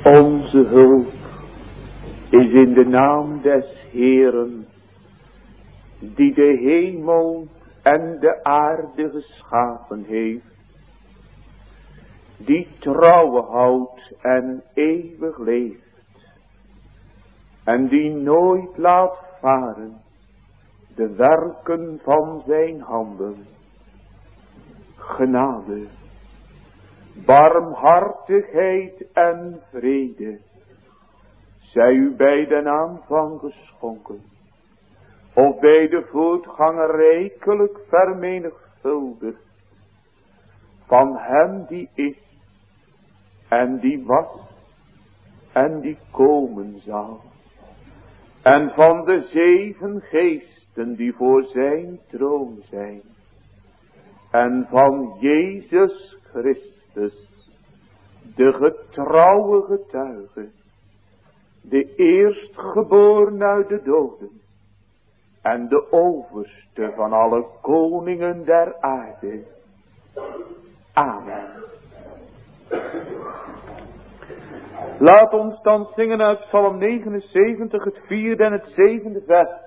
Onze hulp is in de naam des Heeren, die de hemel en de aarde geschapen heeft, die trouwe houdt en eeuwig leeft, en die nooit laat varen de werken van zijn handen. Genade, barmhartigheid en vrede zij u bij den aanvang geschonken, of bij de voortganger rijkelijk vermenigvuldigd, van hem die is, en die was, en die komen zal, en van de 7 geesten die voor zijn troon zijn, en van Jezus Christus, de getrouwe getuige, de eerstgeboren uit de doden, en de overste van alle koningen der aarde. Amen. Laat ons dan zingen uit Psalm 79, het 4e en het 7e vers.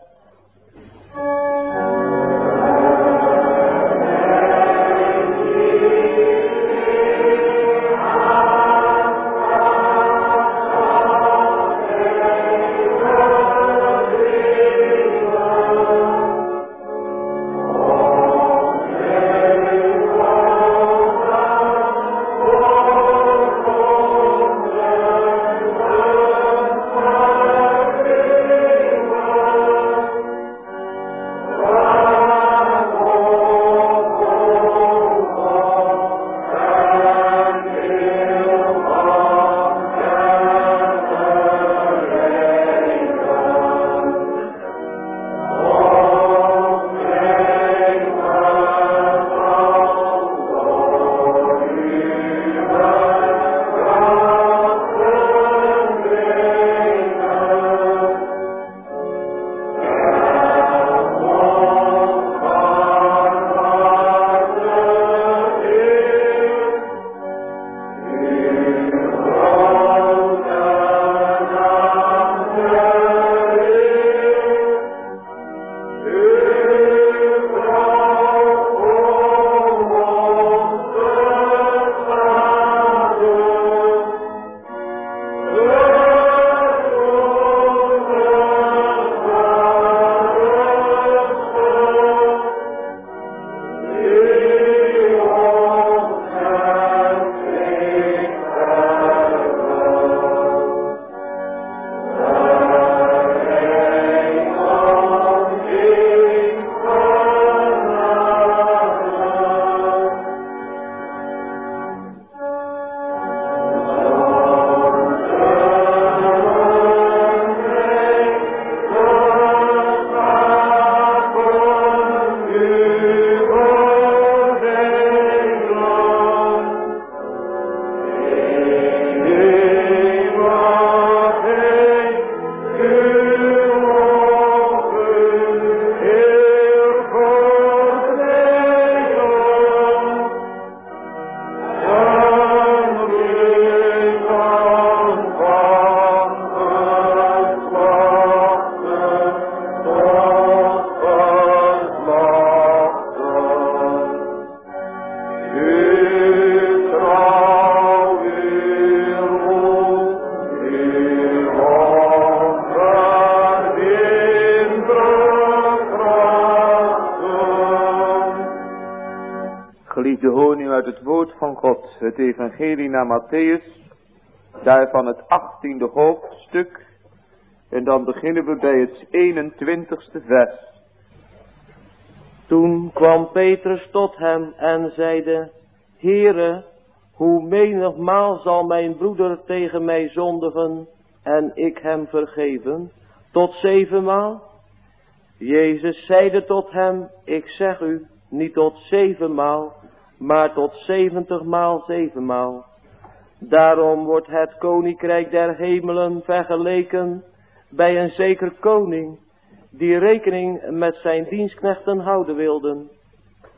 Geliefde honing uit het woord van God, het evangelie naar Matthäus, daarvan het 18e hoofdstuk, en dan beginnen we bij het 21ste vers. Toen kwam Petrus tot hem en zeide: Heere, hoe menigmaal zal mijn broeder tegen mij zondigen en ik hem vergeven? Tot 7 maal? Jezus zeide tot hem: Ik zeg u, niet tot 7 maal, maar tot 70 maal 7 maal. Daarom wordt het koninkrijk der hemelen vergeleken bij een zeker koning, die rekening met zijn dienstknechten houden wilden.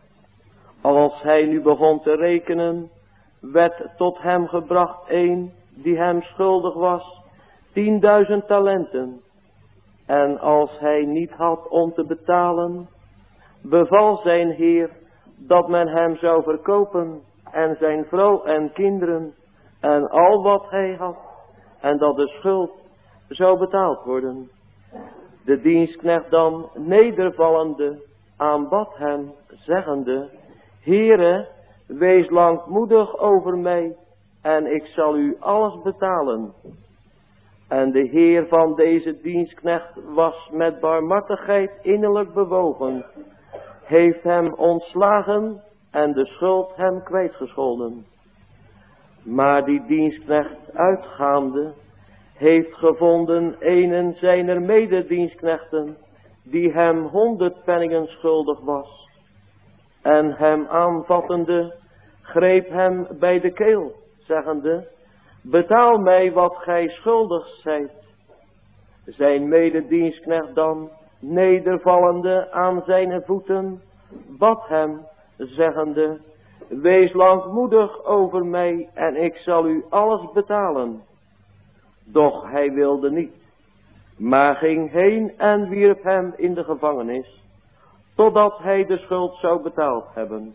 Als hij nu begon te rekenen, werd tot hem gebracht een die hem schuldig was 10.000 talenten. En als hij niet had om te betalen, beval zijn heer dat men hem zou verkopen en zijn vrouw en kinderen en al wat hij had, en dat de schuld zou betaald worden. De dienstknecht dan, nedervallende, aanbad hem, zeggende: Heere, wees langmoedig over mij, en ik zal u alles betalen. En de heer van deze dienstknecht was met barmhartigheid innerlijk bewogen, heeft hem ontslagen en de schuld hem kwijtgescholden. Maar die dienstknecht uitgaande, heeft gevonden een zijner mededienstknechten, die hem 100 penningen schuldig was. En hem aanvattende, greep hem bij de keel, zeggende: Betaal mij wat gij schuldig zijt. Zijn mededienstknecht dan, nedervallende aan zijn voeten, bad hem, zeggende: Wees langmoedig over mij, en ik zal u alles betalen. Doch hij wilde niet, maar ging heen en wierp hem in de gevangenis, totdat hij de schuld zou betaald hebben.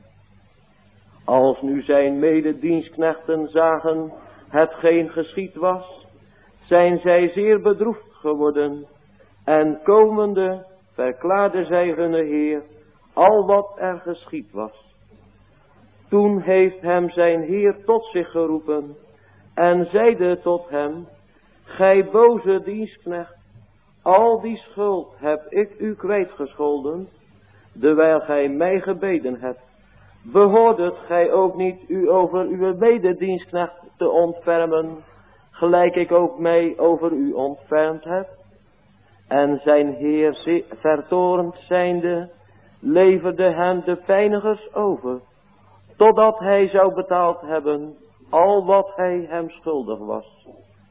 Als nu zijn mededienstknechten zagen hetgeen geschied was, zijn zij zeer bedroefd geworden, en komende verklaarden zij hun heer al wat er geschied was. Toen heeft hem zijn heer tot zich geroepen en zeide tot hem: Gij boze dienstknecht, al die schuld heb ik u kwijtgescholden, dewijl gij mij gebeden hebt. Behoordet gij ook niet u over uw mededienstknecht te ontfermen, gelijk ik ook mij over u ontfermd heb? En zijn heer vertoornd zijnde, leverde hem de pijnigers over, totdat hij zou betaald hebben al wat hij hem schuldig was.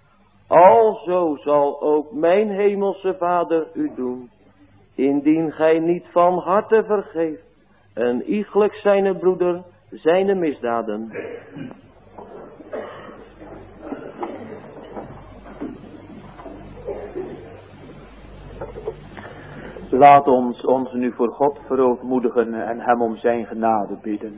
Alzo zal ook mijn hemelse Vader u doen, indien gij niet van harte vergeeft en iegelijk zijne broeder zijne misdaden. Laat ons nu voor God verootmoedigen en hem om zijn genade bidden.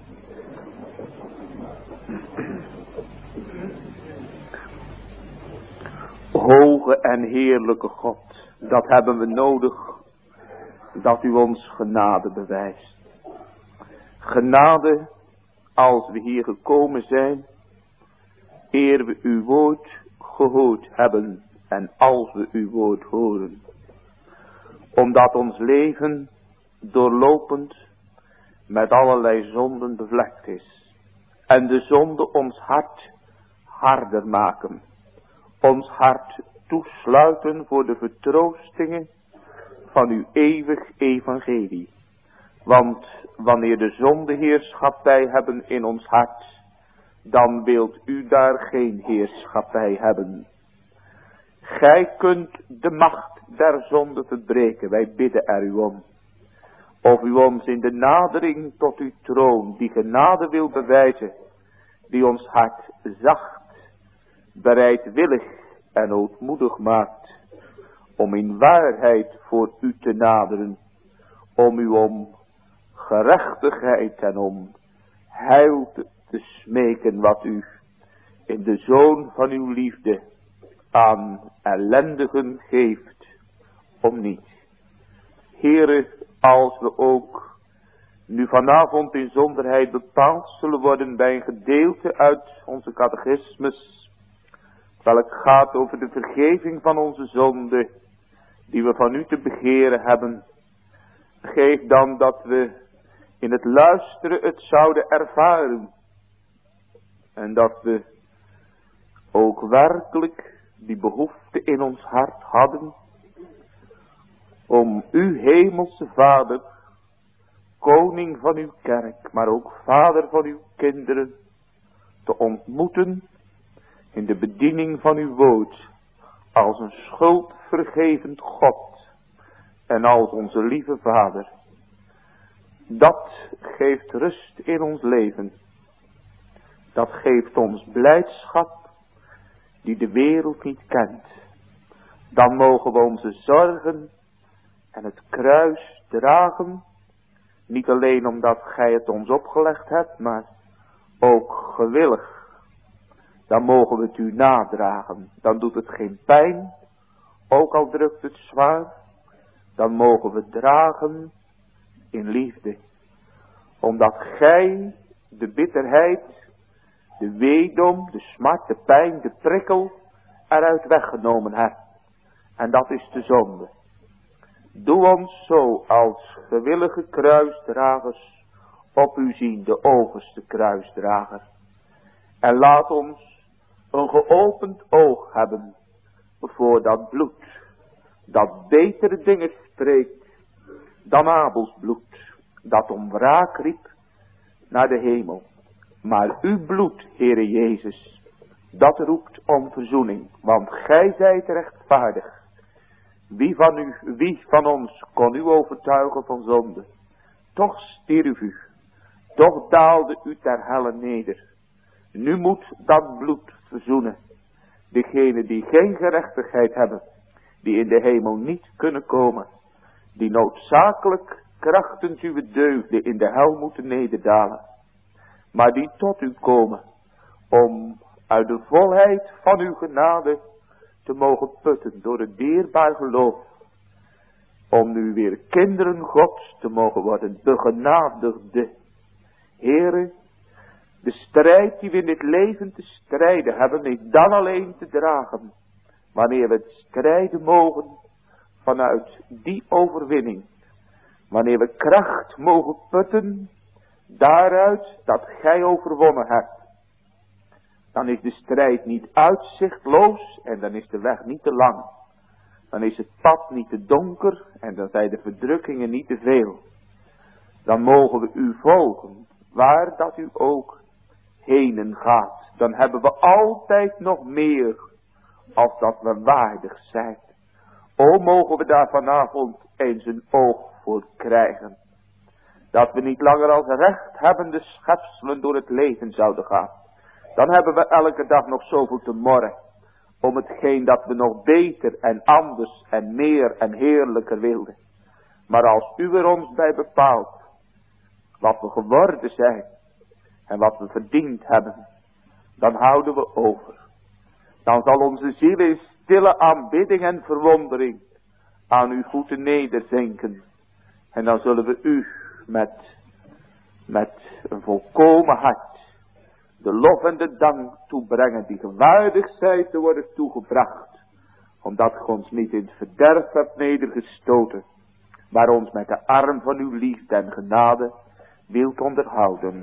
Hoge en heerlijke God, dat hebben we nodig, dat u ons genade bewijst. Genade als we hier gekomen zijn, eer we uw woord gehoord hebben en als we uw woord horen. Omdat ons leven doorlopend met allerlei zonden bevlekt is. En de zonde ons hart harder maken. Ons hart toesluiten voor de vertroostingen van uw eeuwig evangelie. Want wanneer de zondeheerschappij hebben in ons hart, dan wilt u daar geen heerschappij hebben. Gij kunt de macht der zonde verbreken, wij bidden er u om. Of u ons in de nadering tot uw troon die genade wil bewijzen, die ons hart zacht, bereidwillig en ootmoedig maakt, om in waarheid voor u te naderen, om u om gerechtigheid en om heil te smeken wat u in de zoon van uw liefde aan ellendigen geeft, om niet. Heere, als we ook nu vanavond in zonderheid bepaald zullen worden bij een gedeelte uit onze catechismus, welk gaat over de vergeving van onze zonde, die we van u te begeren hebben, geef dan dat we in het luisteren het zouden ervaren, en dat we ook werkelijk die behoefte in ons hart hadden, om u hemelse Vader, koning van uw kerk, maar ook vader van uw kinderen, te ontmoeten in de bediening van uw woord, als een schuldvergevend God en als onze lieve Vader. Dat geeft rust in ons leven. Dat geeft ons blijdschap die de wereld niet kent. Dan mogen we onze zorgen en het kruis dragen. Niet alleen omdat gij het ons opgelegd hebt, maar ook gewillig. Dan mogen we het u nadragen. Dan doet het geen pijn, ook al drukt het zwaar. Dan mogen we dragen in liefde. Omdat gij de bitterheid, de weedom, de smart, de pijn, de prikkel eruit weggenomen hebt. En dat is de zonde. Doe ons zo als gewillige kruisdragers op u zien, de overste kruisdrager. En laat ons een geopend oog hebben voor dat bloed, dat betere dingen spreekt dan Abels bloed, dat om wraak riep naar de hemel. Maar uw bloed, Heere Jezus, dat roept om verzoening, want gij zijt rechtvaardig. Wie van ons kon u overtuigen van zonde? Toch stierf u, toch daalde u ter helle neder. Nu moet dat bloed verzoenen. Degenen die geen gerechtigheid hebben, die in de hemel niet kunnen komen, die noodzakelijk krachtens uw deugden in de hel moeten nederdalen, maar die tot u komen, om uit de volheid van uw genade te mogen putten door het dierbaar geloof, om nu weer kinderen Gods te mogen worden, begenadigde. Heere, de strijd die we in dit leven te strijden hebben, is dan alleen te dragen, wanneer we het strijden mogen vanuit die overwinning. Wanneer we kracht mogen putten daaruit dat gij overwonnen hebt. Dan is de strijd niet uitzichtloos en dan is de weg niet te lang. Dan is het pad niet te donker en dan zijn de verdrukkingen niet te veel. Dan mogen we u volgen, waar dat u ook henen gaat. Dan hebben we altijd nog meer als dat we waardig zijn. O, mogen we daar vanavond eens een oog voor krijgen. Dat we niet langer als rechthebbende schepselen door het leven zouden gaan. Dan hebben we elke dag nog zoveel te morren. Om hetgeen dat we nog beter en anders en meer en heerlijker wilden. Maar als u er ons bij bepaalt. Wat we geworden zijn. En wat we verdiend hebben. Dan houden we over. Dan zal onze ziel in stille aanbidding en verwondering aan uw voeten nederzinken. En dan zullen we u met een volkomen hart de lof en de dank toebrengen die gewaardig zijn te worden toegebracht. Omdat gij ons niet in het verderf hebt nedergestoten, maar ons met de arm van uw liefde en genade wilt onderhouden.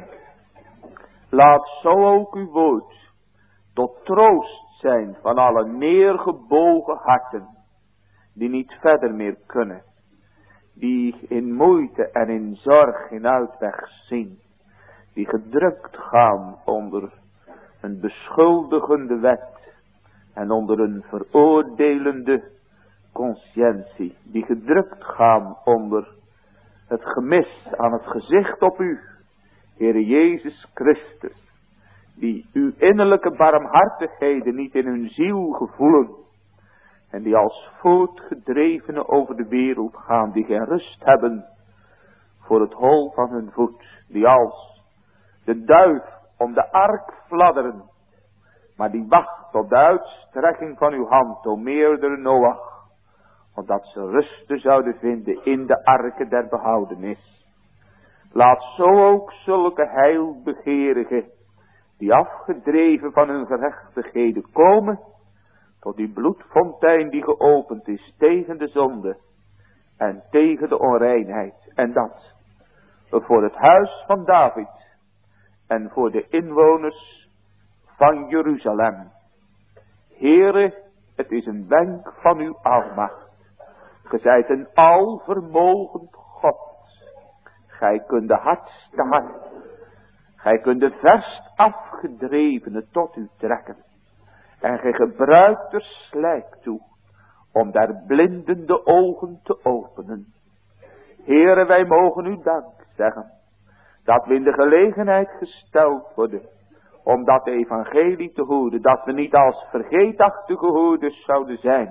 Laat zo ook uw woord tot troost zijn van alle neergebogen harten, die niet verder meer kunnen, die in moeite en in zorg in uitweg zien, die gedrukt gaan onder een beschuldigende wet en onder een veroordelende conscientie, die gedrukt gaan onder het gemis aan het gezicht op u, Heere Jezus Christus, die uw innerlijke barmhartigheden niet in hun ziel gevoelen en die als voortgedrevenen over de wereld gaan, die geen rust hebben voor het hol van hun voet, die als de duif om de ark fladderen, maar die wacht op de uitstrekking van uw hand, o meerdere Noach, opdat ze rusten zouden vinden in de arken der behoudenis. Laat zo ook zulke heilbegerigen, die afgedreven van hun gerechtigheden komen, tot die bloedfontein die geopend is tegen de zonde en tegen de onreinheid. En dat voor het huis van David en voor de inwoners van Jeruzalem. Heere, het is een wenk van uw almacht. Gij zijt een alvermogend God. Gij kunt de hardste hart, gij kunt de verst afgedrevene tot u trekken. En gij gebruikt er slijk toe, om daar blindende ogen te openen. Heere, wij mogen u dank zeggen, dat we in de gelegenheid gesteld worden, om dat evangelie te horen. Dat we niet als vergeetachtige hoorders zouden zijn.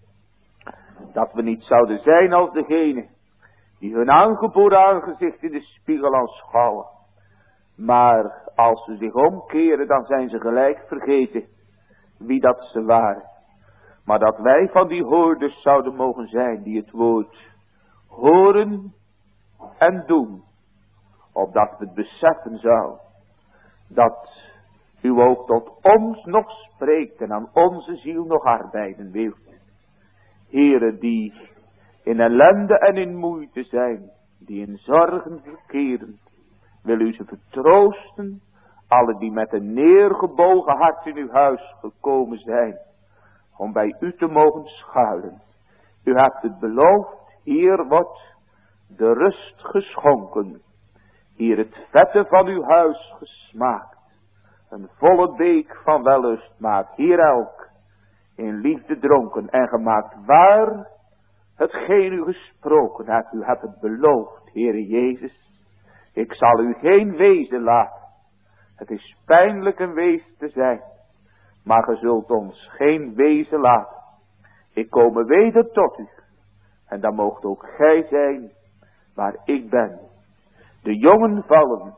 Dat we niet zouden zijn als degene die hun aangeboren aangezicht in de spiegel aanschouwen. Maar als ze zich omkeren, dan zijn ze gelijk vergeten wie dat ze waren. Maar dat wij van die hoorders zouden mogen zijn die het woord horen en doen. Opdat we het beseffen zou dat u ook tot ons nog spreekt en aan onze ziel nog arbeiden wilt. Heren die in ellende en in moeite zijn, die in zorgen verkeren, wil u ze vertroosten, alle die met een neergebogen hart in uw huis gekomen zijn, om bij u te mogen schuilen. U hebt het beloofd, hier wordt de rust geschonken, hier het vette van uw huis gesmaakt, een volle beek van wellust maakt, hier elk in liefde dronken en gemaakt waar hetgeen u gesproken hebt. U hebt het beloofd, Heere Jezus. Ik zal u geen wezen laten. Het is pijnlijk een wees te zijn, maar ge zult ons geen wezen laten. Ik kom weder tot u, en dan moogt ook gij zijn waar ik ben. De jongen vallen,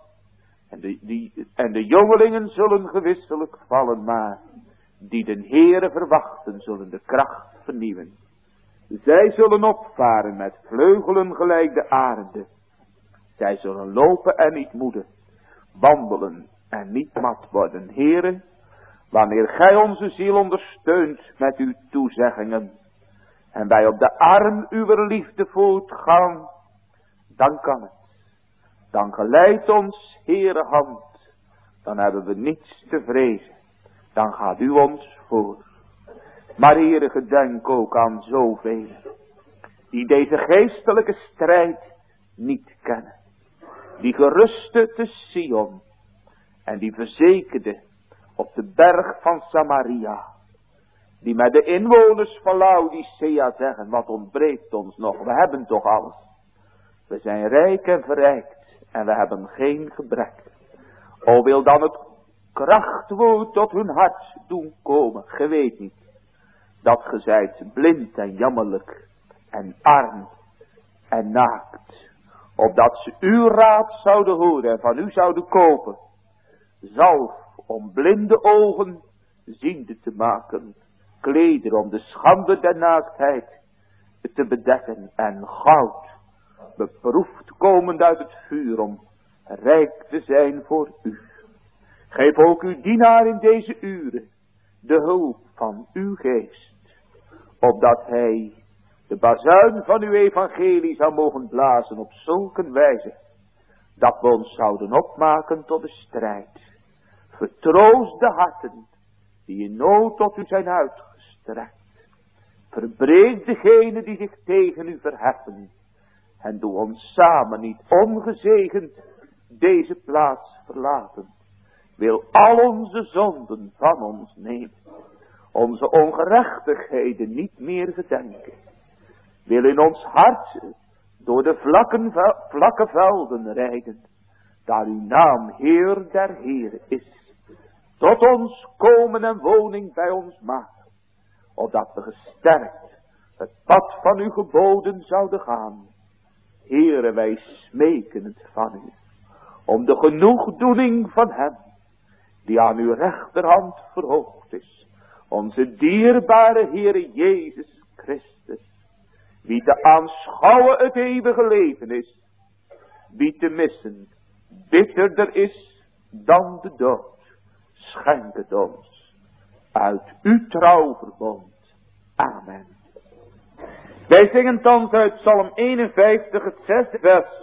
en de jongelingen zullen gewisselijk vallen, maar die den Heere verwachten zullen de kracht vernieuwen. Zij zullen opvaren met vleugelen gelijk de arenden. Zij zullen lopen en niet moede, wandelen en niet mat worden. Heere, wanneer gij onze ziel ondersteunt met uw toezeggingen, en wij op de arm uw liefde voortgaan, dan kan het. Dan geleidt ons Heere hand, dan hebben we niets te vrezen. Dan gaat u ons voor. Maar Heere, gedenk ook aan zoveel die deze geestelijke strijd niet kennen. Die geruste te Sion en die verzekerde op de berg van Samaria. Die met de inwoners van Laodicea zeggen, wat ontbreekt ons nog? We hebben toch alles. We zijn rijk en verrijkt en we hebben geen gebrek. O, wil dan het krachtwoord tot hun hart doen komen. Ge weet niet dat ge zijt blind en jammerlijk en arm en naakt. Opdat ze uw raad zouden horen en van u zouden kopen. Zalf om blinde ogen ziende te maken. Kleder om de schande der naaktheid te bedekken. En goud beproefd komend uit het vuur om rijk te zijn voor u. Geef ook uw dienaar in deze uren de hulp van uw geest. Opdat hij de bazuin van uw evangelie zou mogen blazen op zulke wijze. Dat we ons zouden opmaken tot de strijd. Vertroost de harten die in nood tot u zijn uitgestrekt. Verbreek degene die zich tegen u verheffen. En doe ons samen niet ongezegend deze plaats verlaten. Wil al onze zonden van ons nemen. Onze ongerechtigheden niet meer gedenken. Wil in ons hart door de vlakke velden rijden. Daar uw naam Heer der Heeren is. Tot ons komen en woning bij ons maken. Opdat we gesterkt het pad van uw geboden zouden gaan. Heere, wij smeken het van u. Om de genoegdoening van hem die aan uw rechterhand verhoogd is. Onze dierbare Heere Jezus Christus. Wie te aanschouwen het eeuwige leven is. Wie te missen bitterder is dan de dood. Schenk het ons uit uw trouwverbond. Amen. Wij zingen thans uit Psalm 51 het 6e vers.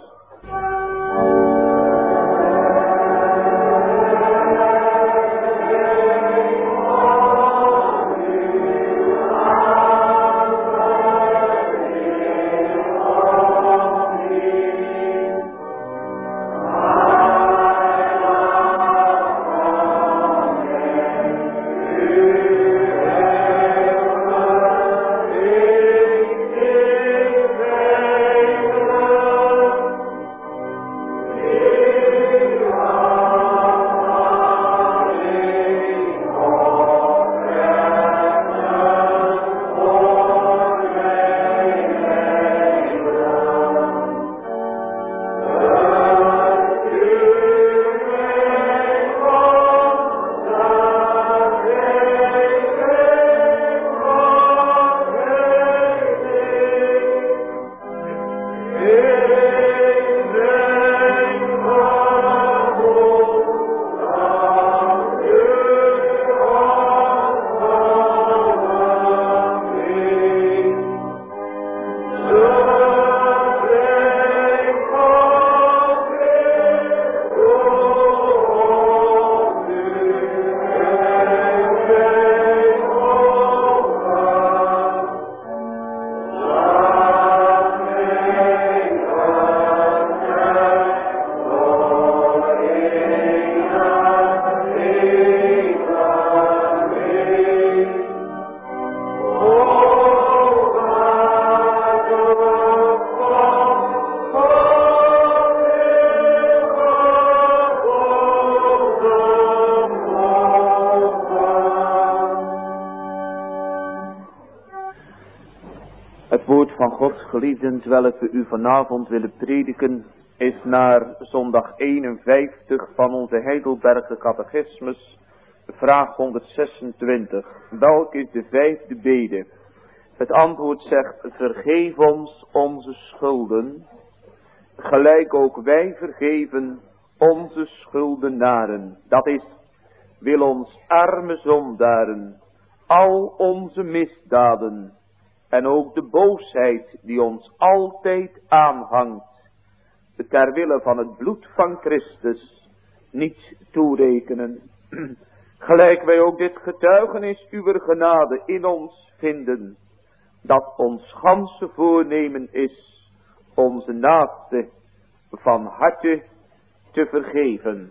Het woord van God, geliefden, terwijl we u vanavond willen prediken, is naar zondag 51 van onze Heidelberger catechismus, vraag 126. Welk is de vijfde bede? Het antwoord zegt, vergeef ons onze schulden, gelijk ook wij vergeven onze schuldenaren. Dat is, wil ons arme zondaren, al onze misdaden, en ook de boosheid die ons altijd aanhangt, ter wille van het bloed van Christus niet toerekenen. Gelijk wij ook dit getuigenis uwer genade in ons vinden, dat ons ganse voornemen is onze naaste van harte te vergeven.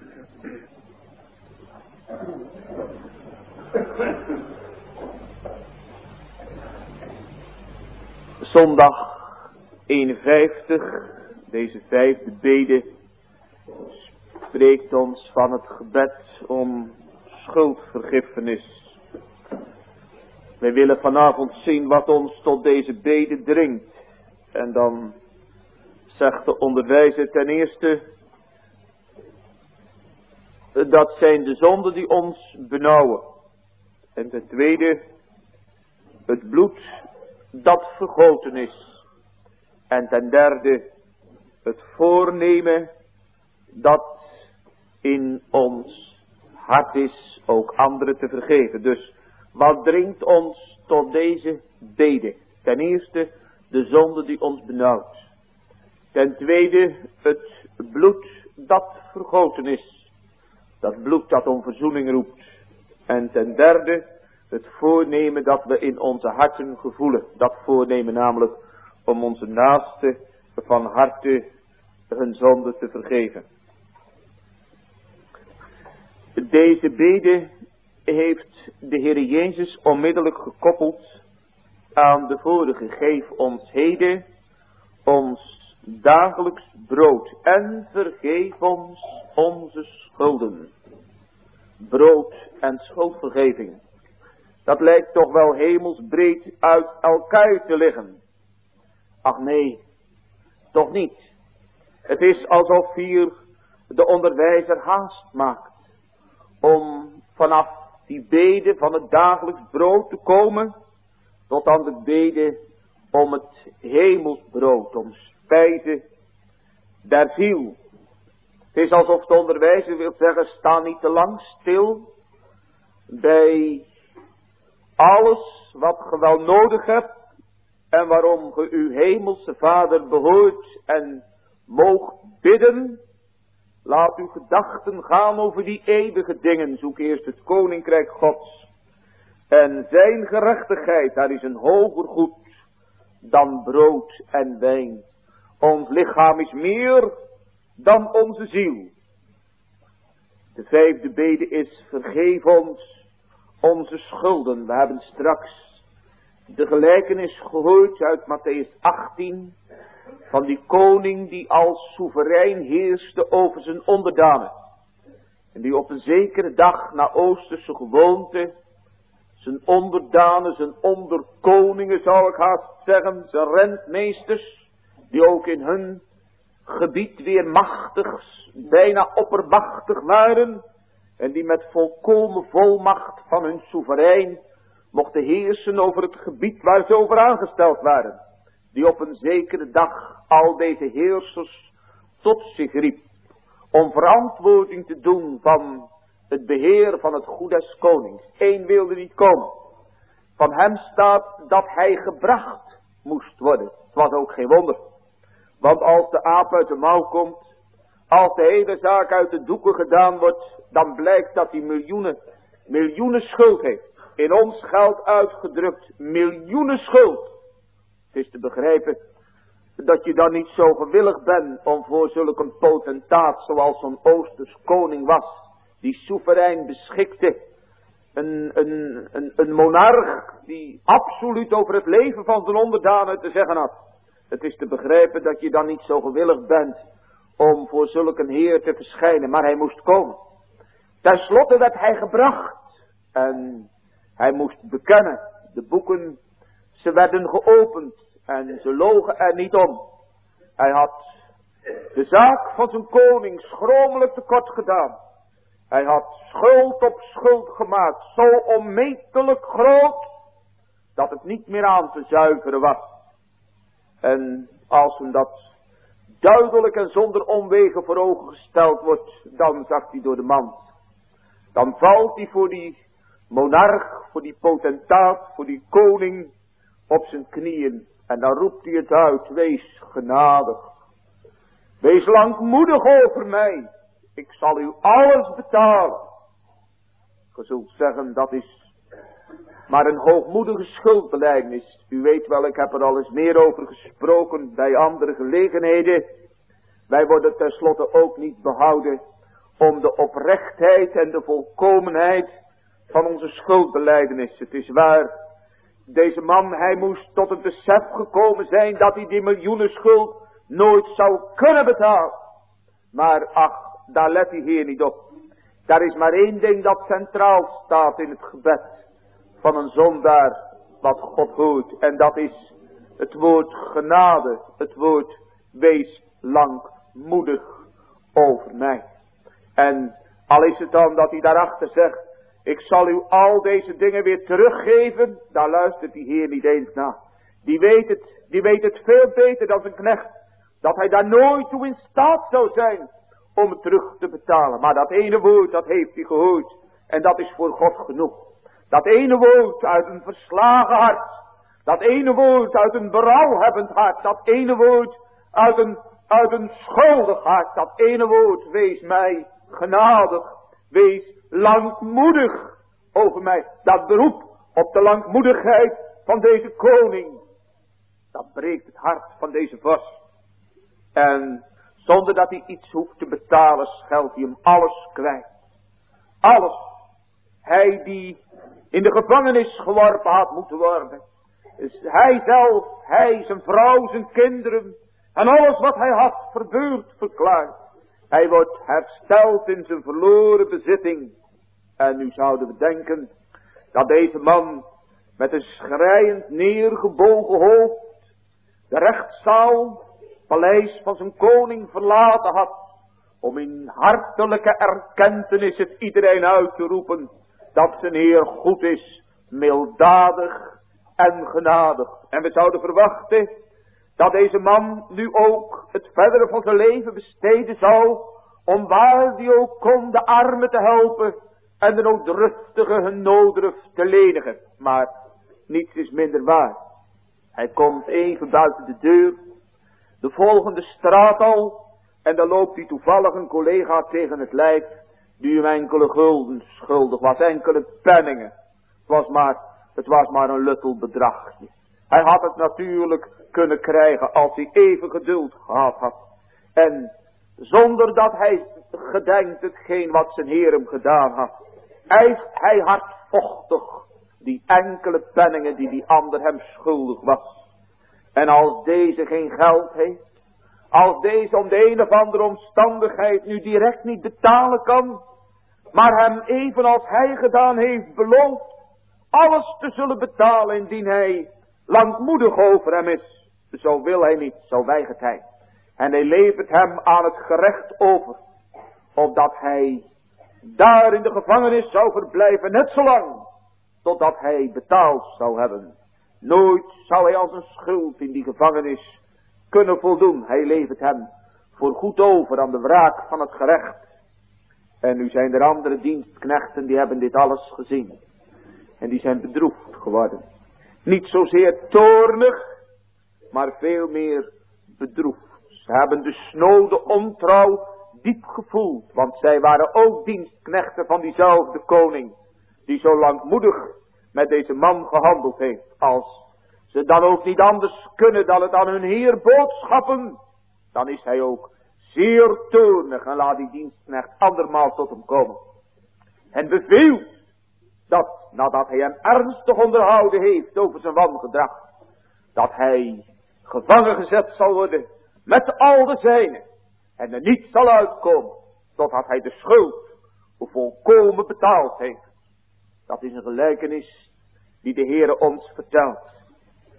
Zondag 51, deze vijfde bede, spreekt ons van het gebed om schuldvergiffenis. Wij willen vanavond zien wat ons tot deze bede dringt. En dan zegt de onderwijzer ten eerste, dat zijn de zonden die ons benauwen. En ten tweede, het bloed dat vergoten is. En ten derde, het voornemen dat in ons hart is ook anderen te vergeven. Dus wat dringt ons tot deze bede? Ten eerste, de zonde die ons benauwt. Ten tweede, het bloed dat vergoten is. Dat bloed dat om verzoening roept. En ten derde, het voornemen dat we in onze harten gevoelen. Dat voornemen namelijk om onze naasten van harte hun zonde te vergeven. Deze bede heeft de Heer Jezus onmiddellijk gekoppeld aan de vorige. Geef ons heden ons dagelijks brood en vergeef ons onze schulden. Brood en schuldvergeving. Dat lijkt toch wel hemelsbreed uit elkaar te liggen. Ach nee, toch niet. Het is alsof hier de onderwijzer haast maakt om vanaf die bede van het dagelijks brood te komen tot aan de bede om het hemelsbrood, om spijze der ziel. Het is alsof de onderwijzer wil zeggen, sta niet te lang stil bij alles wat ge wel nodig hebt en waarom ge uw hemelse Vader behoort en moogt bidden. Laat uw gedachten gaan over die eeuwige dingen. Zoek eerst het koninkrijk Gods en zijn gerechtigheid. Daar is een hoger goed dan brood en wijn. Ons lichaam is meer dan onze ziel. De vijfde bede is, vergeef ons onze schulden. We hebben straks de gelijkenis gehoord uit Mattheüs 18... van die koning die als soeverein heerste over zijn onderdanen. En die op een zekere dag naar Oosterse gewoonte zijn onderdanen, zijn onderkoningen zou ik haast zeggen, zijn rentmeesters, die ook in hun gebied weer machtig, bijna oppermachtig waren, en die met volkomen volmacht van hun soeverein mochten heersen over het gebied waar ze over aangesteld waren. Die op een zekere dag al deze heersers tot zich riep, om verantwoording te doen van het beheer van het goed des konings. Eén wilde niet komen. Van hem staat dat hij gebracht moest worden. Het was ook geen wonder. Want als de aap uit de mouw komt, als de hele zaak uit de doeken gedaan wordt, dan blijkt dat hij miljoenen schuld heeft. In ons geld uitgedrukt, miljoenen schuld. Het is te begrijpen dat je dan niet zo gewillig bent om voor zulk een potentaat zoals zo'n Oosters koning was, die soeverein beschikte, een monarch die absoluut over het leven van zijn onderdanen te zeggen had. Het is te begrijpen dat je dan niet zo gewillig bent om voor zulk een heer te verschijnen, maar hij moest komen. Ten slotte werd hij gebracht en hij moest bekennen. De boeken Ze werden geopend en ze logen er niet om. Hij had de zaak van zijn koning schromelijk tekort gedaan. Hij had schuld op schuld gemaakt, zo onmetelijk groot, dat het niet meer aan te zuiveren was. En als hem dat duidelijk en zonder omwegen voor ogen gesteld wordt, dan zakt hij door de mand. Dan valt hij voor die monarch, voor die potentaat, voor die koning op zijn knieën. En dan roept hij het uit, wees genadig. Wees langmoedig over mij. Ik zal u alles betalen. Je zult zeggen, dat is maar een hoogmoedige schuldbelijdenis. U weet wel, ik heb er al eens meer over gesproken bij andere gelegenheden. Wij worden tenslotte ook niet behouden om de oprechtheid en de volkomenheid van onze schuldbelijdenis. Het is waar, deze man, hij moest tot het besef gekomen zijn dat hij die miljoenen schuld nooit zou kunnen betalen. Maar ach, daar let die Heer niet op. Daar is maar één ding dat centraal staat in het gebed van een zondaar wat God hoort. En dat is het woord genade, het woord wees langmoedig over mij. En al is het dan dat hij daarachter zegt, ik zal u al deze dingen weer teruggeven, daar luistert die Heer niet eens naar. Die weet het veel beter dan zijn knecht, dat hij daar nooit toe in staat zou zijn om het terug te betalen. Maar dat ene woord, dat heeft hij gehoord. En dat is voor God genoeg. Dat ene woord uit een verslagen hart. Dat ene woord uit een berouwhebbend hart. Dat ene woord uit een schuldig hart. Dat ene woord, wees mij genadig. Wees langmoedig over mij. Dat beroep op de langmoedigheid van deze koning. Dat breekt het hart van deze vorst. En zonder dat hij iets hoeft te betalen, scheldt hij hem alles kwijt. Alles. Hij die in de gevangenis geworpen had moeten worden. Dus hij zelf, hij, zijn vrouw, zijn kinderen en alles wat hij had verbeurd verklaard. Hij wordt hersteld in zijn verloren bezitting. En nu zouden we denken dat deze man met een schreiend neergebogen hoofd de rechtszaal, paleis van zijn koning verlaten had, om in hartelijke erkentenis het iedereen uit te roepen dat zijn Heer goed is, milddadig en genadig. En we zouden verwachten dat deze man nu ook het verdere van zijn leven besteden zou, om waar die ook kon de armen te helpen en de nooddruftige hun nooddruft te lenigen. Maar niets is minder waar. Hij komt even buiten de deur, de volgende straat al, en dan loopt hij toevallig een collega tegen het lijf, die hem enkele gulden schuldig was, enkele penningen. Het was maar een luttel bedragje. Hij had het natuurlijk kunnen krijgen als hij even geduld gehad had. En zonder dat hij gedenkt hetgeen wat zijn Heer hem gedaan had, eist hij hardvochtig die enkele penningen die ander hem schuldig was. En als deze geen geld heeft, als deze om de een of andere omstandigheid nu direct niet betalen kan, maar hem evenals hij gedaan heeft beloofd alles te zullen betalen indien hij langmoedig over hem is, zo wil hij niet, zo weigert hij. En hij levert hem aan het gerecht over, opdat hij daar in de gevangenis zou verblijven, net zolang, totdat hij betaald zou hebben. Nooit zou hij als een schuld in die gevangenis kunnen voldoen. Hij levert hem voor goed over aan de wraak van het gerecht. En nu zijn er andere dienstknechten die hebben dit alles gezien. En die zijn bedroefd geworden. Niet zozeer toornig, maar veel meer bedroefd. Ze hebben de snode ontrouw diep gevoeld. Want zij waren ook dienstknechten van diezelfde koning, die zo langmoedig met deze man gehandeld heeft. Als ze dan ook niet anders kunnen dan het aan hun Heer boodschappen, dan is hij ook zeer toornig en laat die dienstknecht andermaal tot hem komen. En beveelt dat, nadat hij hem ernstig onderhouden heeft over zijn wangedrag, dat hij gevangen gezet zal worden met al de zijnen en er niet zal uitkomen totdat hij de schuld volkomen betaald heeft. Dat is een gelijkenis die de Heere ons vertelt.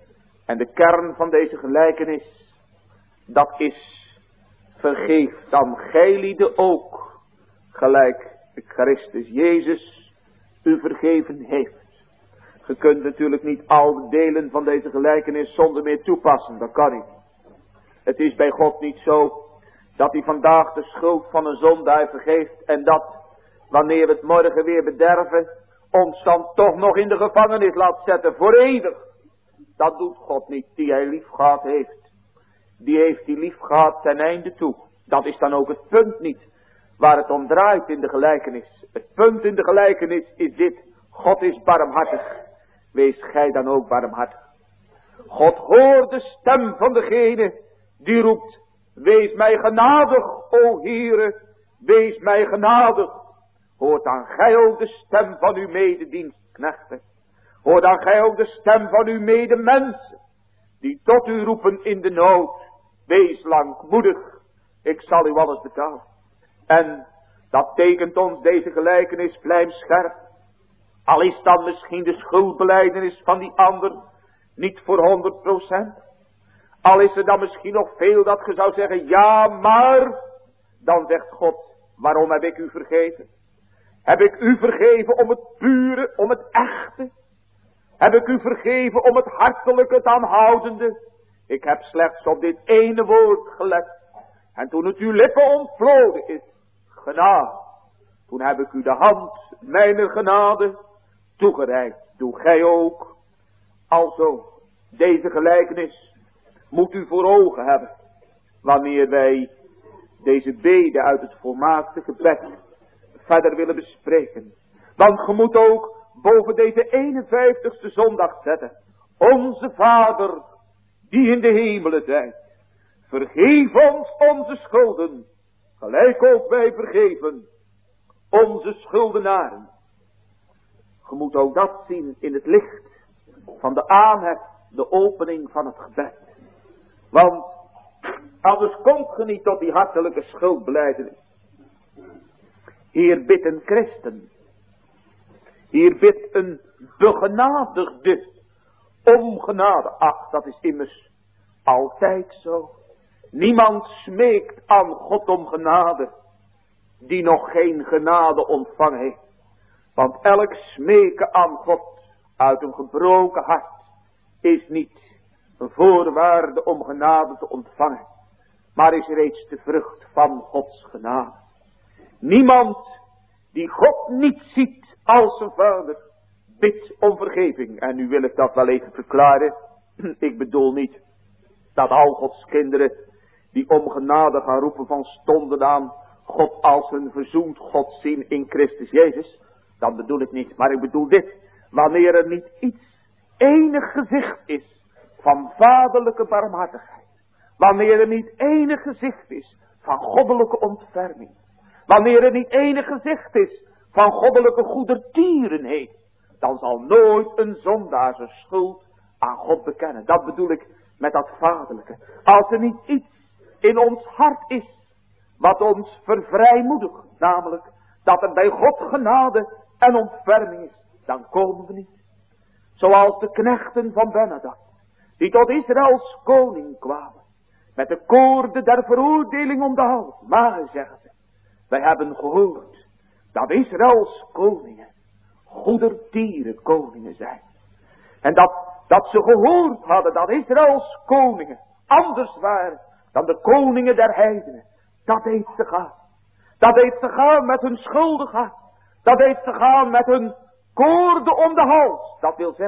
En de kern van deze gelijkenis, dat is: vergeef dan gij lieden ook, gelijk Christus Jezus u vergeven heeft. Je kunt natuurlijk niet al de delen van deze gelijkenis zonder meer toepassen, dat kan niet. Het is bij God niet zo dat hij vandaag de schuld van een zondaar vergeeft en dat, wanneer we het morgen weer bederven, ons dan toch nog in de gevangenis laat zetten voor eeuwig. Dat doet God niet, die hij lief gehad heeft. Die heeft hij lief gehad ten einde toe. Dat is dan ook het punt niet waar het om draait in de gelijkenis. Het punt in de gelijkenis is dit: God is barmhartig. Wees gij dan ook barmhartig. God hoort de stem van degene die roept: wees mij genadig, o Heere, wees mij genadig. Hoort dan gij ook de stem van uw mededienstknechten. Hoort dan gij ook de stem van uw medemensen, die tot u roepen in de nood: wees langmoedig, ik zal u alles betalen. En dat tekent ons deze gelijkenis vlijmscherp. Al is dan misschien de schuldbelijdenis van die ander niet voor 100%. Al is er dan misschien nog veel dat ge zou zeggen: ja, maar. Dan zegt God: waarom heb ik u vergeven? Heb ik u vergeven om het pure, om het echte? Heb ik u vergeven om het hartelijke, het aanhoudende? Ik heb slechts op dit ene woord gelet. En toen het uw lippen ontvloden is, genade, toen heb ik u de hand mijner genade toegereikt. Doe gij ook. Alzo, deze gelijkenis moet u voor ogen hebben, wanneer wij deze bede uit het volmaakte gebed verder willen bespreken. Want je moet ook boven deze 51ste zondag zetten: onze Vader, die in de hemelen zijt, vergeef ons onze schulden, gelijk ook wij vergeven onze schuldenaren. Je moet ook dat zien in het licht van de aanhef, de opening van het gebed. Want anders komt je niet tot die hartelijke schuldbelijdenis. Hier bidt een christen. Hier bidt een begenadigde om genade. Ach, dat is immers altijd zo. Niemand smeekt aan God om genade die nog geen genade ontvangen heeft. Want elk smeken aan God uit een gebroken hart is niet een voorwaarde om genade te ontvangen, maar is reeds de vrucht van Gods genade. Niemand die God niet ziet als zijn vader bidt om vergeving. En nu wil ik dat wel even verklaren. Ik bedoel niet dat al Gods kinderen die om genade gaan roepen van stonden aan God als een verzoend God zien in Christus Jezus. Dat bedoel ik niet, maar ik bedoel dit: wanneer er niet iets, enig gezicht is van vaderlijke barmhartigheid. Wanneer er niet enig gezicht is van goddelijke ontferming. Wanneer er niet enig gezicht is van goddelijke goedertierenheid, dan zal nooit een zondaar zijn schuld aan God bekennen. Dat bedoel ik met dat vaderlijke. Als er niet iets in ons hart is wat ons vervrijmoedigt, namelijk dat er bij God genade en ontferming is, dan komen we niet. Zoals de knechten van Benadad, die tot Israëls koning kwamen, met de koorden der veroordeling om de hals. Maar, zeggen ze, wij hebben gehoord dat Israëls koningen goedertieren koningen zijn. En dat ze gehoord hadden dat Israëls koningen anders waren dan de koningen der heidenen. Dat deed ze gaan. Dat deed ze gaan met hun schuldig hart. Dat deed ze gaan met hun koorden om de hals.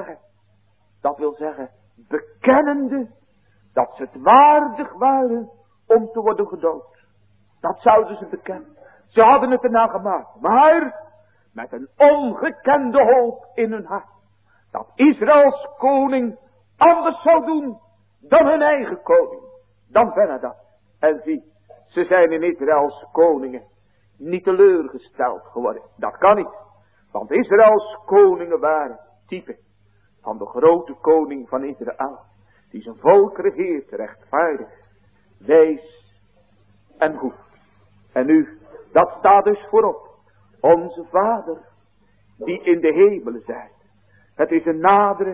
Dat wil zeggen, bekennende dat ze het waardig waren om te worden gedood. Dat zouden ze bekennen. Ze hadden het erna gemaakt. Maar met een ongekende hoop in hun hart. Dat Israëls koning anders zou doen dan hun eigen koning. Dan Benadad. En zie, ze zijn in Israëls koningen niet teleurgesteld geworden. Dat kan niet. Want Israëls koningen waren type van de grote koning van Israël. Die zijn volk regeert, rechtvaardig, wijs en goed. En nu, dat staat dus voorop. Onze Vader, die in de hemelen zijt. Het is een nadere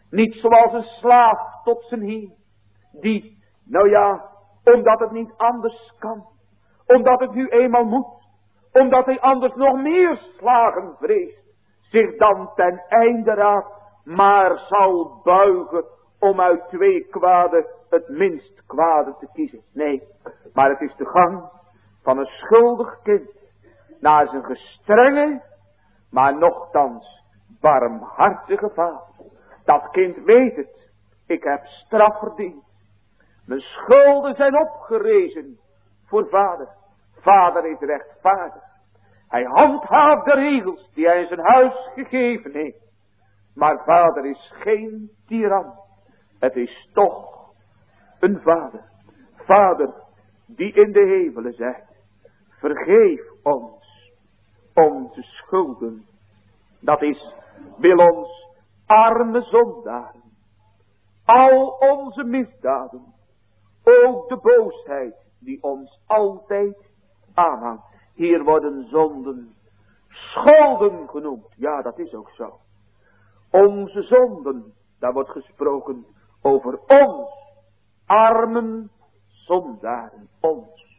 Niet zoals een slaaf tot zijn heer. Die, nou ja, omdat het niet anders kan. Omdat het nu eenmaal moet. Omdat hij anders nog meer slagen vreest. Zich dan ten einde raad maar zal buigen om uit 2 kwaden het minst kwade te kiezen. Nee, maar het is de gang van een schuldig kind naar zijn gestrenge, maar nochtans barmhartige vader. Dat kind weet het. Ik heb straf verdiend. Mijn schulden zijn opgerezen voor vader. Vader is rechtvaardig. Hij handhaaft de regels die hij in zijn huis gegeven heeft. Maar vader is geen tiran. Het is toch een vader. Vader die in de hemelen zegt. Vergeef ons onze schulden. Dat is, wil ons arme zondaren. Al onze misdaden. Ook de boosheid die ons altijd aanhangt. Hier worden zonden schulden genoemd. Ja, dat is ook zo. Onze zonden, daar wordt gesproken over ons, armen zondaren, ons.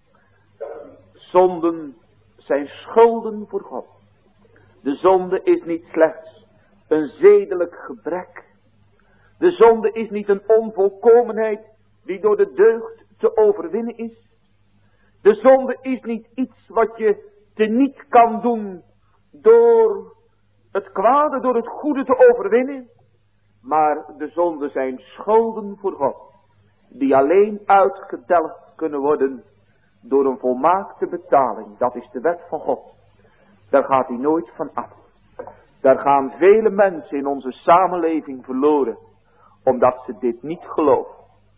Zonden zijn schulden voor God. De zonde is niet slechts een zedelijk gebrek. De zonde is niet een onvolkomenheid die door de deugd te overwinnen is. De zonde is niet iets wat je teniet kan doen door het kwade, door het goede te overwinnen. Maar de zonden zijn schulden voor God. Die alleen uitgedelgd kunnen worden door een volmaakte betaling. Dat is de wet van God. Daar gaat hij nooit van af. Daar gaan vele mensen in onze samenleving verloren. Omdat ze dit niet geloven.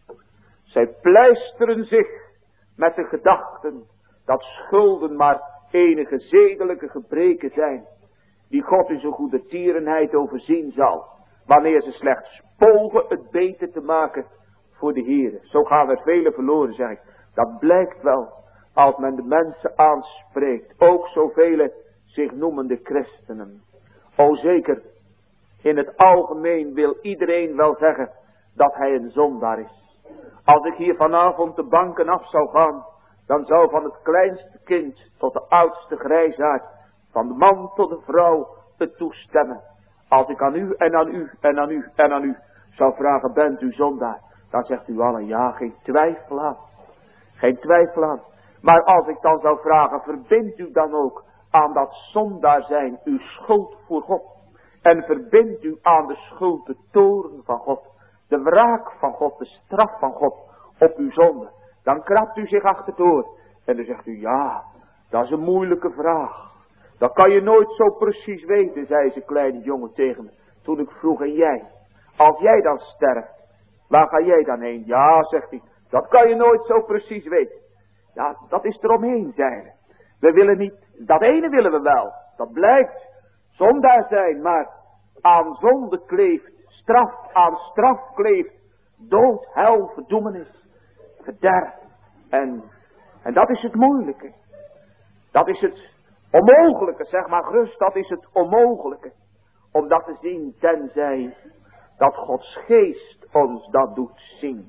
Zij pleisteren zich met de gedachten dat schulden maar enige zedelijke gebreken zijn. Die God in zijn goede tierenheid overzien zal. Wanneer ze slechts pogen het beter te maken voor de Heer. Zo gaan er vele verloren, zeg ik. Dat blijkt wel als men de mensen aanspreekt. Ook zoveel zich noemende christenen. O zeker, in het algemeen wil iedereen wel zeggen dat hij een zondaar is. Als ik hier vanavond de banken af zou gaan, dan zou van het kleinste kind tot de oudste grijsaard, van de man tot de vrouw, het toestemmen. Als ik aan u en aan u en aan u en aan u zou vragen, bent u zondaar? Dan zegt u allen, ja, geen twijfel aan. Geen twijfel aan. Maar als ik dan zou vragen, verbindt u dan ook aan dat zondaar zijn uw schuld voor God? En verbindt u aan de schuld de toorn van God, de wraak van God, de straf van God op uw zonde? Dan krabt u zich achterdoor en dan zegt u, ja, dat is een moeilijke vraag. Dat kan je nooit zo precies weten, zei ze kleine jongen tegen me. Toen ik vroeg, en jij, als jij dan sterft, waar ga jij dan heen? Ja, zegt hij, dat kan je nooit zo precies weten. Ja, dat is eromheen, zei hij. We willen niet, dat ene willen we wel, dat blijkt zondaar zijn, maar aan zonde kleeft straf, aan straf kleeft dood, hel, verdoemenis, verderf. En dat is het moeilijke. Dat is het onmogelijke, zeg maar gerust, dat is het onmogelijke. Om dat te zien, tenzij dat Gods geest ons dat doet zien.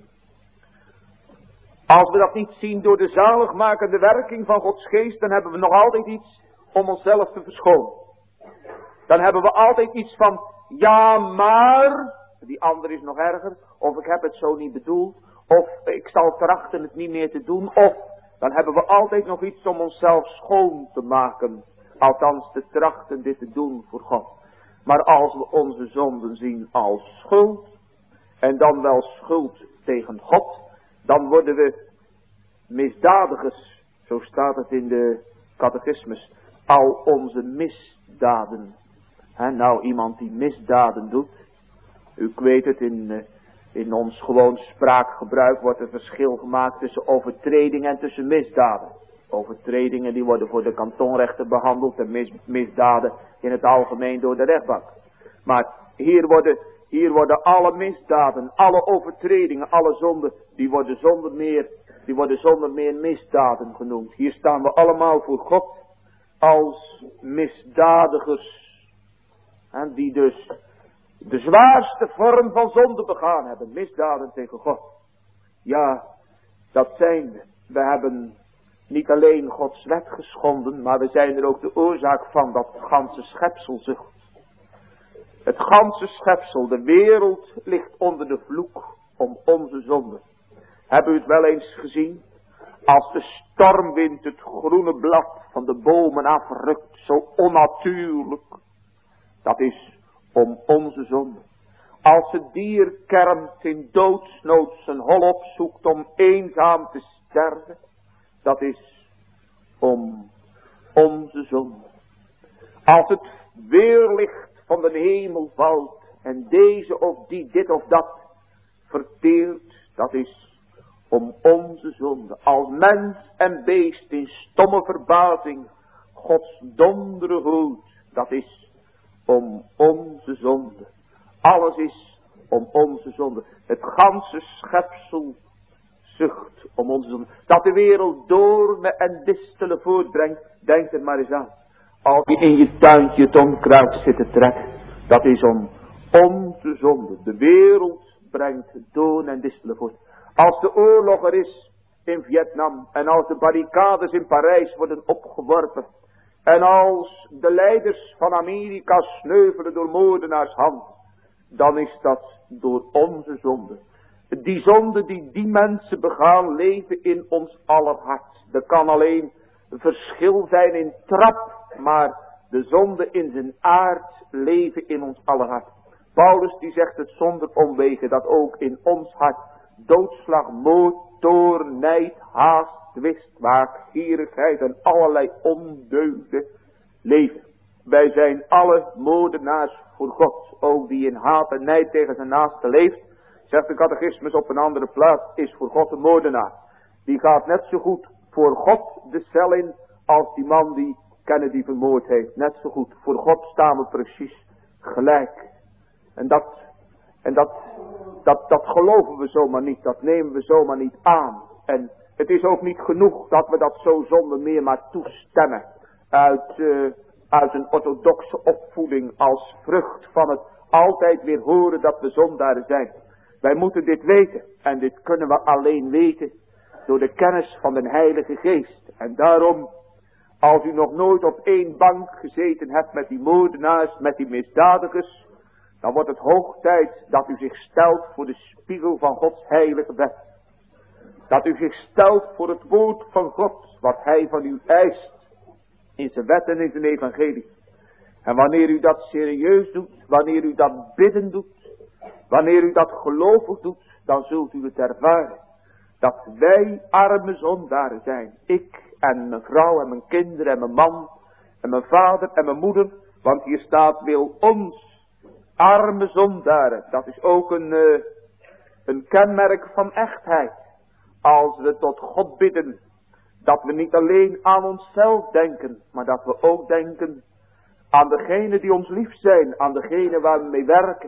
Als we dat niet zien door de zaligmakende werking van Gods geest, dan hebben we nog altijd iets om onszelf te verschonen. Dan hebben we altijd iets van, ja maar, die ander is nog erger, of ik heb het zo niet bedoeld, of ik zal trachten het niet meer te doen, of dan hebben we altijd nog iets om onszelf schoon te maken. Althans te trachten dit te doen voor God. Maar als we onze zonden zien als schuld, en dan wel schuld tegen God, dan worden we misdadigers, zo staat het in de catechismus, al onze misdaden. Nou, iemand die misdaden doet, u weet het, in ons gewoon spraakgebruik wordt er verschil gemaakt tussen overtreding en tussen misdaden. Overtredingen die worden voor de kantonrechter behandeld en misdaden in het algemeen door de rechtbank. Maar hier worden alle misdaden, alle overtredingen, alle zonden, die worden zonder meer misdaden genoemd. Hier staan we allemaal voor God als misdadigers. En die dus de zwaarste vorm van zonde begaan hebben. Misdaden tegen God. Ja, dat zijn we. We hebben niet alleen Gods wet geschonden, maar we zijn er ook de oorzaak van dat het ganse schepsel zucht. Het ganse schepsel, de wereld ligt onder de vloek om onze zonde. Hebben u het wel eens gezien? Als de stormwind het groene blad van de bomen afrukt, zo onnatuurlijk. Dat is om onze zonde. Als het dier kermt in doodsnood zijn hol opzoekt om eenzaam te sterven. Dat is om onze zonde. Als het weerlicht van de hemel valt en deze of die dit of dat verteert. Dat is om onze zonde. Als mens en beest in stomme verbazing Gods donderen hoort. Dat is om onze zonde. Alles is om onze zonde. Het ganse schepsel zucht om onze zonde. Dat de wereld doornen en distelen voortbrengt. Denk er maar eens aan. Als je in je tuintje het onkruid zit te trekken. Dat is om onze zonde. De wereld brengt doornen en distelen voort. Als de oorlog er is in Vietnam. En als de barricades in Parijs worden opgeworpen. En als de leiders van Amerika sneuvelen door moordenaars hand. Dan is dat door onze zonde. Die zonde die mensen begaan leven in ons aller hart. Er kan alleen verschil zijn in trap. Maar de zonde in zijn aard leven in ons aller hart. Paulus die zegt het zonder omwegen dat ook in ons hart doodslag, moord, toorn, nijd, haast, twist, waakgierigheid en allerlei ondeugden leven. Wij zijn alle moordenaars voor God. Ook die in haat en nijd tegen zijn naaste leeft, zegt de catechismus op een andere plaats, is voor God een moordenaar. Die gaat net zo goed voor God de cel in als die man die Kennedy vermoord heeft. Net zo goed. Voor God staan we precies gelijk. En dat geloven we zomaar niet. Dat nemen we zomaar niet aan. En het is ook niet genoeg dat we dat zo zonder meer maar toestemmen. Uit een orthodoxe opvoeding als vrucht van het altijd weer horen dat we zondaren zijn. Wij moeten dit weten. En dit kunnen we alleen weten door de kennis van de Heilige Geest. En daarom, als u nog nooit op één bank gezeten hebt met die moordenaars, met die misdadigers, dan wordt het hoog tijd dat u zich stelt voor de spiegel van Gods heilige wet. Dat u zich stelt voor het woord van God, wat hij van u eist, in zijn wet en in zijn evangelie. En wanneer u dat serieus doet, wanneer u dat bidden doet, wanneer u dat gelovig doet, dan zult u het ervaren. Dat wij arme zondaren zijn. Ik en mijn vrouw en mijn kinderen en mijn man en mijn vader en mijn moeder. Want hier staat wil ons arme zondaren. Dat is ook een kenmerk van echtheid. Als we tot God bidden. Dat we niet alleen aan onszelf denken. Maar dat we ook denken aan degenen die ons lief zijn. Aan degenen waar we mee werken.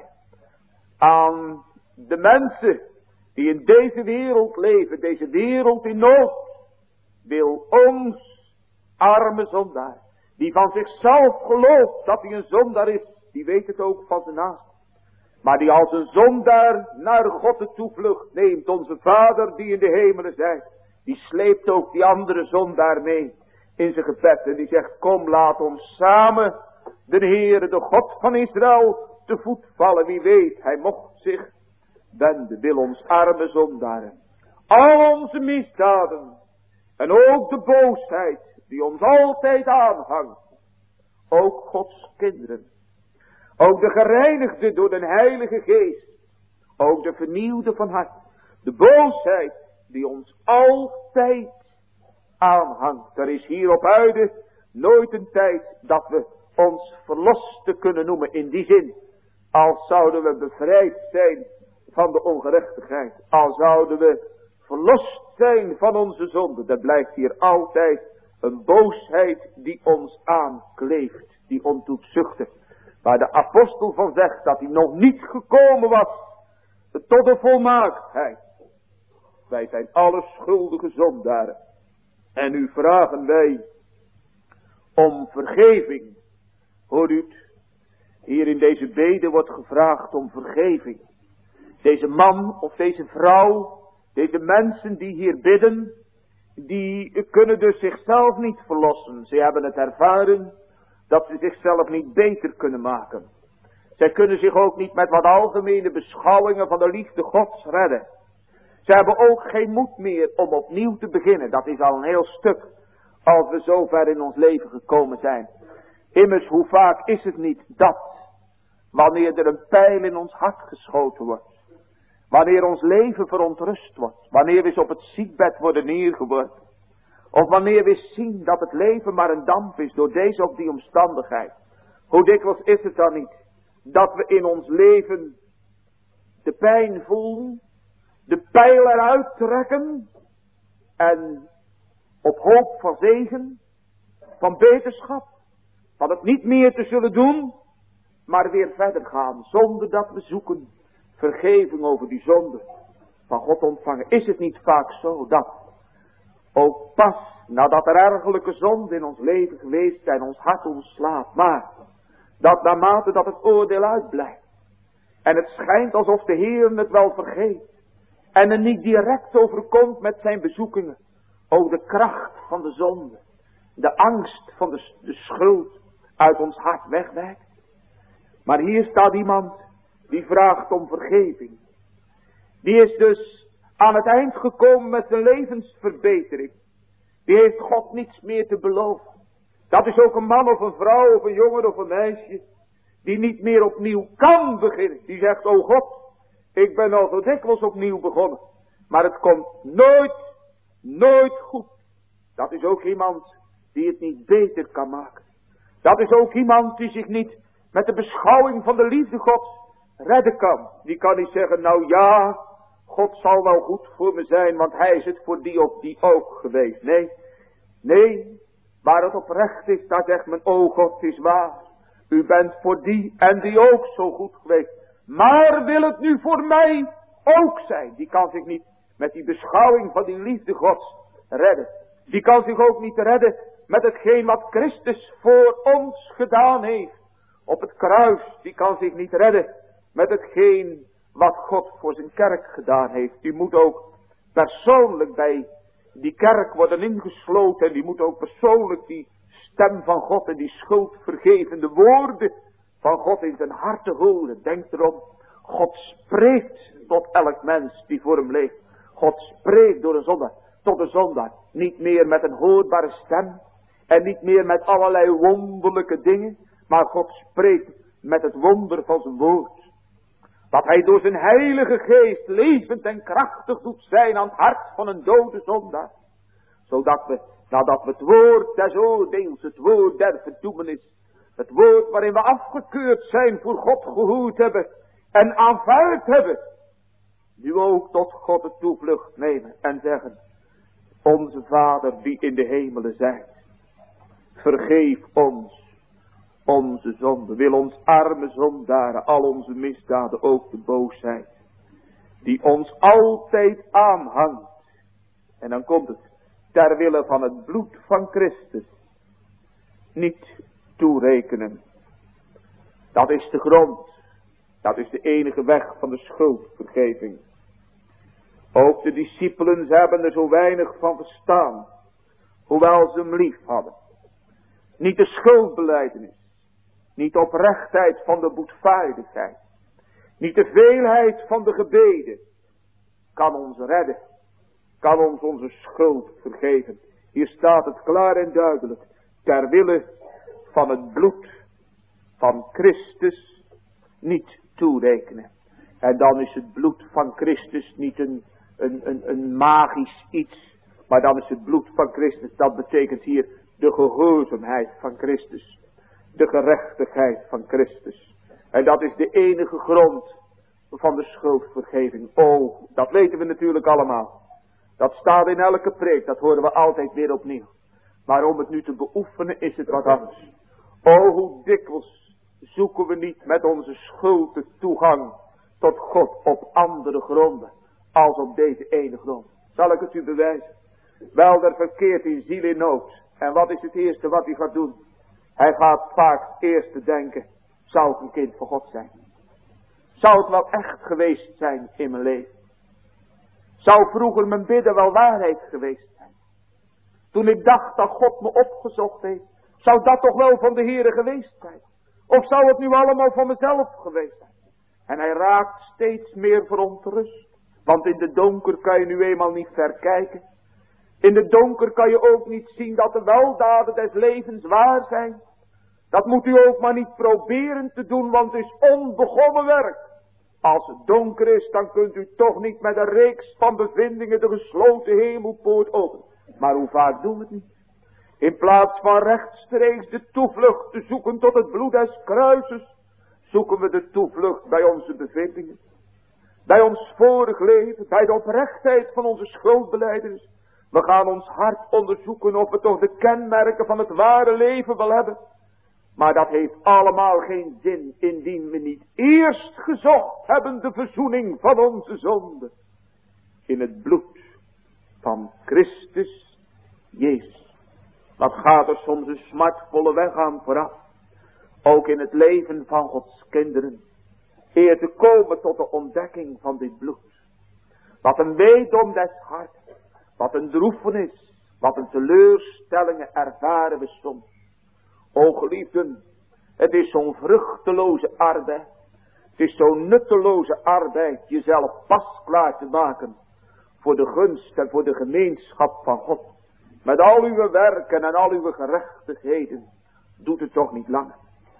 Aan de mensen die in deze wereld leven. Deze wereld in nood. Wil ons arme zondaar. Die van zichzelf gelooft dat hij een zondaar is. Die weet het ook van zijn naast. Maar die als een zondaar naar God de toevlucht neemt. Onze Vader die in de hemelen zijt. Die sleept ook die andere zondaar mee in zijn gebed. En die zegt, kom laat ons samen de Heere, de God van Israël, te voet vallen. Wie weet, hij mocht zich wenden. Wil ons arme zondaren. Al onze misdaden. En ook de boosheid die ons altijd aanhangt. Ook Gods kinderen. Ook de gereinigde door de Heilige Geest. Ook de vernieuwde van hart. De boosheid die ons altijd aanhangt. Er is hier op aarde nooit een tijd dat we ons verlosten kunnen noemen. In die zin, als zouden we bevrijd zijn van de ongerechtigheid. Als zouden we verlost zijn van onze zonde. Er blijft hier altijd een boosheid die ons aankleeft. Die ons doet zuchten. Waar de apostel van zegt dat hij nog niet gekomen was tot de volmaaktheid. Wij zijn alle schuldige zondaren. En nu vragen wij om vergeving. Hoort u het? Hier in deze bede wordt gevraagd om vergeving. Deze man of deze vrouw, deze mensen die hier bidden, die kunnen dus zichzelf niet verlossen. Ze hebben het ervaren dat ze zichzelf niet beter kunnen maken. Zij kunnen zich ook niet met wat algemene beschouwingen van de liefde Gods redden. Ze hebben ook geen moed meer om opnieuw te beginnen. Dat is al een heel stuk als we zo ver in ons leven gekomen zijn. Immers, hoe vaak is het niet dat, wanneer er een pijl in ons hart geschoten wordt, wanneer ons leven verontrust wordt, wanneer we eens op het ziekbed worden neergeworpen, of wanneer we zien dat het leven maar een damp is door deze of die omstandigheid. Hoe dikwijls is het dan niet dat we in ons leven de pijn voelen, de pijl eruit trekken en op hoop van zegen, van beterschap, van het niet meer te zullen doen, maar weer verder gaan zonder dat we zoeken vergeving over die zonde van God ontvangen. Is het niet vaak zo dat ook pas nadat er ergelijke zonden in ons leven geweest zijn, ons hart ontslaat, maar dat naarmate dat het oordeel uitblijft en het schijnt alsof de Heer het wel vergeet en er niet direct overkomt met zijn bezoekingen, ook de kracht van de zonde, de angst van de schuld uit ons hart wegwijkt. Maar hier staat iemand die vraagt om vergeving. Die is dus aan het eind gekomen met zijn levensverbetering. Die heeft God niets meer te beloven. Dat is ook een man of een vrouw of een jongen of een meisje die niet meer opnieuw kan beginnen. Die zegt, o God, ik ben al zo dikwijls opnieuw begonnen, maar het komt nooit goed. Dat is ook iemand die het niet beter kan maken. Dat is ook iemand die zich niet met de beschouwing van de liefde Gods redden kan. Die kan niet zeggen, nou ja, God zal wel goed voor me zijn, want hij is het voor die of die ook geweest. Nee, waar het oprecht is, daar zegt men, o God, het is waar. U bent voor die en die ook zo goed geweest. Maar wil het nu voor mij ook zijn? Die kan zich niet met die beschouwing van die liefde Gods redden. Die kan zich ook niet redden met hetgeen wat Christus voor ons gedaan heeft op het kruis. Die kan zich niet redden met hetgeen wat God voor zijn kerk gedaan heeft. Die moet ook persoonlijk bij die kerk worden ingesloten. En die moet ook persoonlijk die stem van God en die schuldvergevende woorden van God in zijn hart horen. Denk erom, God spreekt tot elk mens die voor hem leeft. God spreekt door een zondaar tot een zondaar. Niet meer met een hoorbare stem en niet meer met allerlei wonderlijke dingen, maar God spreekt met het wonder van zijn woord. Dat hij door zijn heilige geest levend en krachtig doet zijn aan het hart van een dode zondaar. Zodat we, nadat we het woord des oordeels, het woord der verdoemenis, het woord waarin we afgekeurd zijn, voor God gehoord hebben en aanvaard hebben, nu ook tot God de toevlucht nemen en zeggen, onze Vader die in de hemelen zijt, vergeef ons onze zonde. Wil ons arme zondaren al onze misdaden, ook de boosheid, die ons altijd aanhangt. En dan komt het, ter wille van het bloed van Christus, niet toerekenen. Dat is de grond. Dat is de enige weg van de schuldvergeving. Ook de discipelen, ze hebben er zo weinig van verstaan, hoewel ze hem lief hadden. Niet de schuldbelijdenis, niet de oprechtheid van de boetvaardigheid, niet de veelheid van de gebeden, kan ons redden, kan ons onze schuld vergeven. Hier staat het klaar en duidelijk, ter wille van het bloed van Christus niet toerekenen. En dan is het bloed van Christus niet een magisch iets, maar dan is het bloed van Christus, dat betekent hier de gehoorzaamheid van Christus, de gerechtigheid van Christus. En dat is de enige grond van de schuldvergeving. Oh, dat weten we natuurlijk allemaal. Dat staat in elke preek, dat horen we altijd weer opnieuw. Maar om het nu te beoefenen is het wat anders. Oh, hoe dikwijls zoeken we niet met onze schuld de toegang tot God op andere gronden, als op deze ene grond. Zal ik het u bewijzen? Wel, er verkeert in ziel in nood. En wat is het eerste wat hij gaat doen? Hij gaat vaak eerst denken zou ik een kind van God zijn? Zou het wel echt geweest zijn in mijn leven? Zou vroeger mijn bidden wel waarheid geweest zijn? Toen ik dacht dat God me opgezocht heeft, zou dat toch wel van de Heere geweest zijn? Of zou het nu allemaal van mezelf geweest zijn? En hij raakt steeds meer verontrust. Want in de donker kan je nu eenmaal niet verkijken. In de donker kan je ook niet zien dat de weldaden des levens waar zijn. Dat moet u ook maar niet proberen te doen, want het is onbegonnen werk. Als het donker is, dan kunt u toch niet met een reeks van bevindingen de gesloten hemelpoort openen. Maar hoe vaak doen we het niet? In plaats van rechtstreeks de toevlucht te zoeken tot het bloed des kruises, zoeken we de toevlucht bij onze bevindingen. Bij ons vorig leven, bij de oprechtheid van onze schuldbelijdenis. We gaan ons hart onderzoeken of we toch de kenmerken van het ware leven wel hebben. Maar dat heeft allemaal geen zin indien we niet eerst gezocht hebben de verzoening van onze zonde. In het bloed van Christus Jezus. Wat gaat er soms een smartvolle weg aan vooraf. Ook in het leven van Gods kinderen. Eer te komen tot de ontdekking van dit bloed. Wat een weedom des harten. Wat een droefenis. Wat een teleurstellingen ervaren we soms. O geliefden, het is zo'n vruchteloze arbeid. Het is zo'n nutteloze arbeid jezelf pasklaar te maken. Voor de gunst en voor de gemeenschap van God. Met al uw werken en al uw gerechtigheden. Doet het toch niet lang.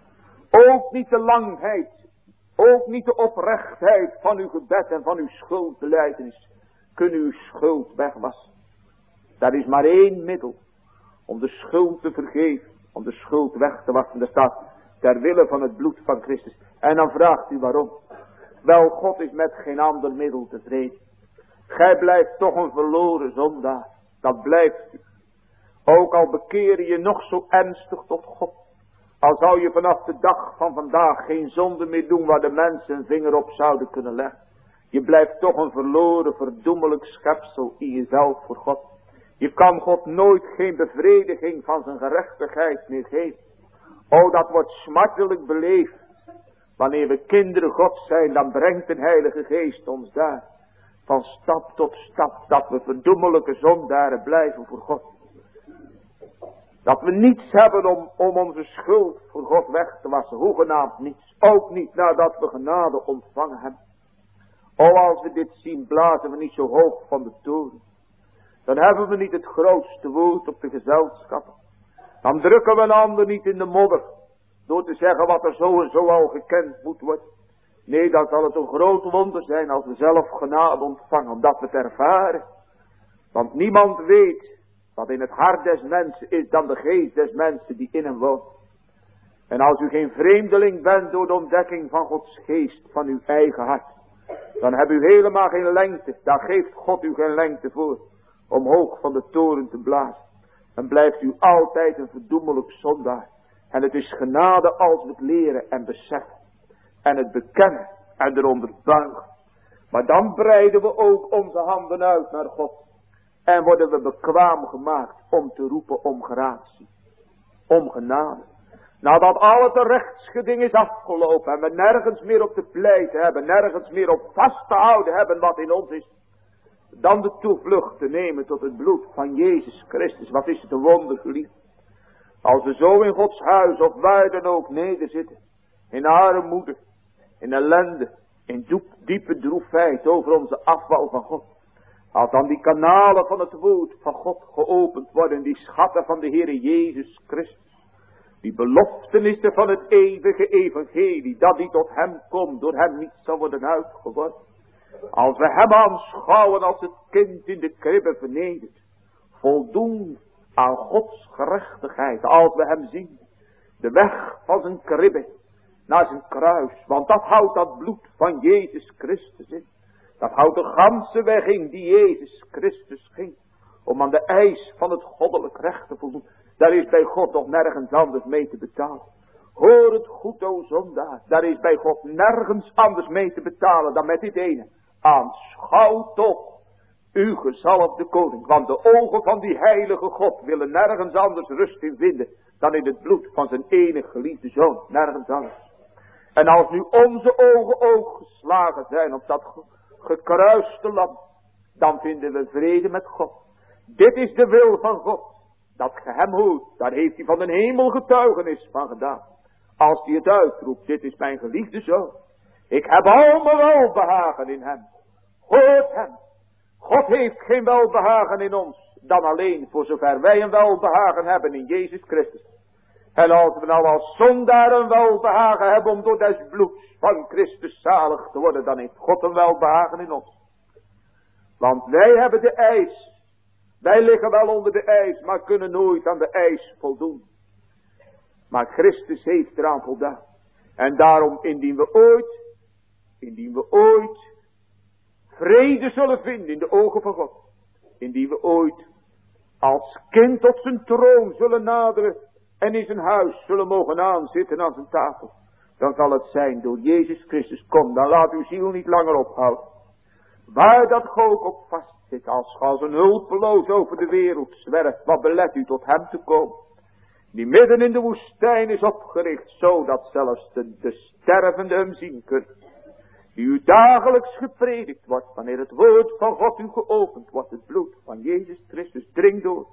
Ook niet de langheid. Ook niet de oprechtheid van uw gebed en van uw schuldbelijdenis. Kunnen uw schuld wegwassen. Dat is maar één middel. Om de schuld te vergeven. Om de schuld weg te wassen. Daar staat ter wille van het bloed van Christus. En dan vraagt u waarom. Wel, God is met geen ander middel tevreden. Gij blijft toch een verloren zondaar. Dat blijft u. Ook al bekeer je nog zo ernstig tot God. Al zou je vanaf de dag van vandaag geen zonde meer doen waar de mensen een vinger op zouden kunnen leggen. Je blijft toch een verloren, verdoemelijk schepsel in jezelf voor God. Je kan God nooit geen bevrediging van zijn gerechtigheid meer geven. O, dat wordt smartelijk beleefd. Wanneer we kinderen God zijn, dan brengt de Heilige Geest ons daar. Van stap tot stap, dat we verdoemelijke zondaren blijven voor God. Dat we niets hebben om onze schuld voor God weg te wassen. Hoegenaamd niets. Ook niet nadat we genade ontvangen hebben. O, als we dit zien, blazen we niet zo hoog van de toren. Dan hebben we niet het grootste woord op de gezelschappen. Dan drukken we een ander niet in de modder. Door te zeggen wat er zo en zo al gekend moet worden. Nee, dan zal het een groot wonder zijn als we zelf genade ontvangen. Omdat we het ervaren. Want niemand weet wat in het hart des mensen is dan de geest des mensen die in hem woont. En als u geen vreemdeling bent door de ontdekking van Gods geest van uw eigen hart. Dan hebt u helemaal geen lengte. Daar geeft God u geen lengte voor. Omhoog van de toren te blazen. Dan blijft u altijd een verdoemelijk zondaar. En het is genade als we het leren en beseffen. En het bekennen en eronder buigen. Maar dan breiden we ook onze handen uit naar God. En worden we bekwaam gemaakt om te roepen om gratie. Om genade. Nadat al het rechtsgeding is afgelopen. En we nergens meer op te pleiten hebben. Nergens meer op vast te houden hebben wat in ons is. Dan de toevlucht te nemen tot het bloed van Jezus Christus. Wat is het een wonder, geliefd. Als we zo in Gods huis of waar dan ook nederzitten. In armoede. In ellende. In diepe droefheid over onze afval van God. Als dan die kanalen van het woord van God geopend worden. Die schatten van de Heere Jezus Christus. Die beloftenissen van het eeuwige evangelie. Dat die tot hem komt. Door hem niet zal worden uitgeworpen. Als we hem aanschouwen als het kind in de kribbe vernederd. Voldoen aan Gods gerechtigheid. Als we hem zien. De weg van zijn kribbe. Naar zijn kruis. Want dat houdt dat bloed van Jezus Christus in. Dat houdt de ganse weg in die Jezus Christus ging. Om aan de eis van het goddelijk recht te voldoen. Daar is bij God nog nergens anders mee te betalen. Hoor het goed, o zondaar. Daar is bij God nergens anders mee te betalen dan met dit ene. Aanschouw toch uw gezalfde koning. Want de ogen van die heilige God willen nergens anders rust in vinden dan in het bloed van zijn enige geliefde zoon. Nergens anders. En als nu onze ogen ook geslagen zijn op dat gekruiste lam, dan vinden we vrede met God. Dit is de wil van God, dat ge hem hoort. Daar heeft hij van de hemel getuigenis van gedaan. Als hij het uitroept, dit is mijn geliefde zoon. Ik heb al mijn welbehagen in hem. Hoort hem. God heeft geen welbehagen in ons, dan alleen voor zover wij een welbehagen hebben in Jezus Christus. En als we nou als zondaar een welbehagen hebben om door des bloeds van Christus zalig te worden, dan heeft God een welbehagen in ons. Want wij hebben de eis. Wij liggen wel onder de eis, maar kunnen nooit aan de eis voldoen. Maar Christus heeft eraan voldaan. En daarom indien we ooit vrede zullen vinden in de ogen van God. Indien we ooit als kind tot zijn troon zullen naderen en in zijn huis zullen mogen aanzitten aan zijn tafel. Dan zal het zijn door Jezus Christus. Kom, dan laat uw ziel niet langer ophouden. Waar dat ge ook op vast zit, als een hulpeloos over de wereld zwerft, wat belet u tot hem te komen? Die midden in de woestijn is opgericht, zodat zelfs de stervende hem zien kunnen. Die u dagelijks gepredikt wordt, wanneer het woord van God u geopend wordt, het bloed van Jezus Christus dringt door.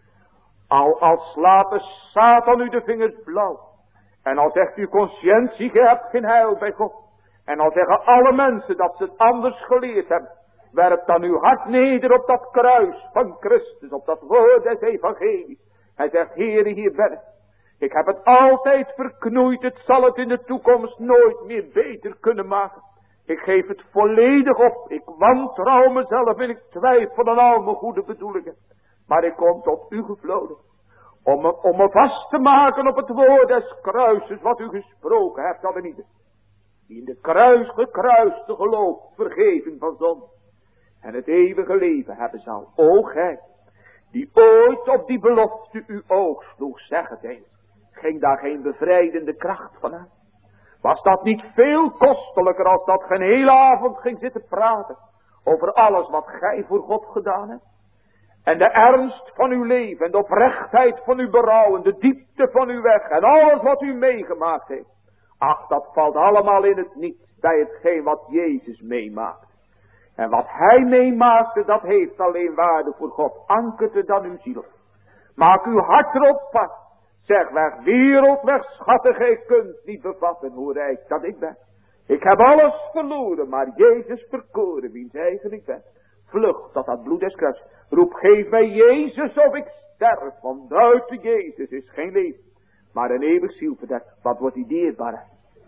Al slaat de Satan u de vingers blauw. En al zegt uw conscientie, ge hebt geen heil bij God. En al zeggen alle mensen dat ze het anders geleerd hebben. Werp dan uw hart neder op dat kruis van Christus, op dat woord des evangelies. Hij zegt, Heere, hier ben ik. Ik heb het altijd verknoeid, het zal het in de toekomst nooit meer beter kunnen maken. Ik geef het volledig op, ik wantrouw mezelf en ik twijfel aan al mijn goede bedoelingen. Maar ik kom tot u gevloden, om me vast te maken op het woord des kruises, wat u gesproken hebt aan ieder. Die in de gekruiste geloof vergeving van zonde en het eeuwige leven hebben zal. O gij, die ooit op die belofte uw oog sloeg, zeg het eens. Ging daar geen bevrijdende kracht van uit? Was dat niet veel kostelijker als dat geen hele avond ging zitten praten over alles wat gij voor God gedaan hebt? En de ernst van uw leven en de oprechtheid van uw berouw en de diepte van uw weg en alles wat u meegemaakt heeft. Ach, dat valt allemaal in het niet bij hetgeen wat Jezus meemaakt. En wat hij meemaakte, dat heeft alleen waarde voor God. Ankerte dan uw ziel. Maak uw hart erop vast. Zeg weg, wereld, weg, schatten, gij kunt niet bevatten hoe rijk dat ik ben. Ik heb alles verloren, maar Jezus verkoren, wiens eigen ik ben. Vlucht tot dat bloed des kruis. Roep, geef mij Jezus of ik sterf, want buiten Jezus is geen leven, maar een eeuwig zielverderf. Wat wordt die dierbaar?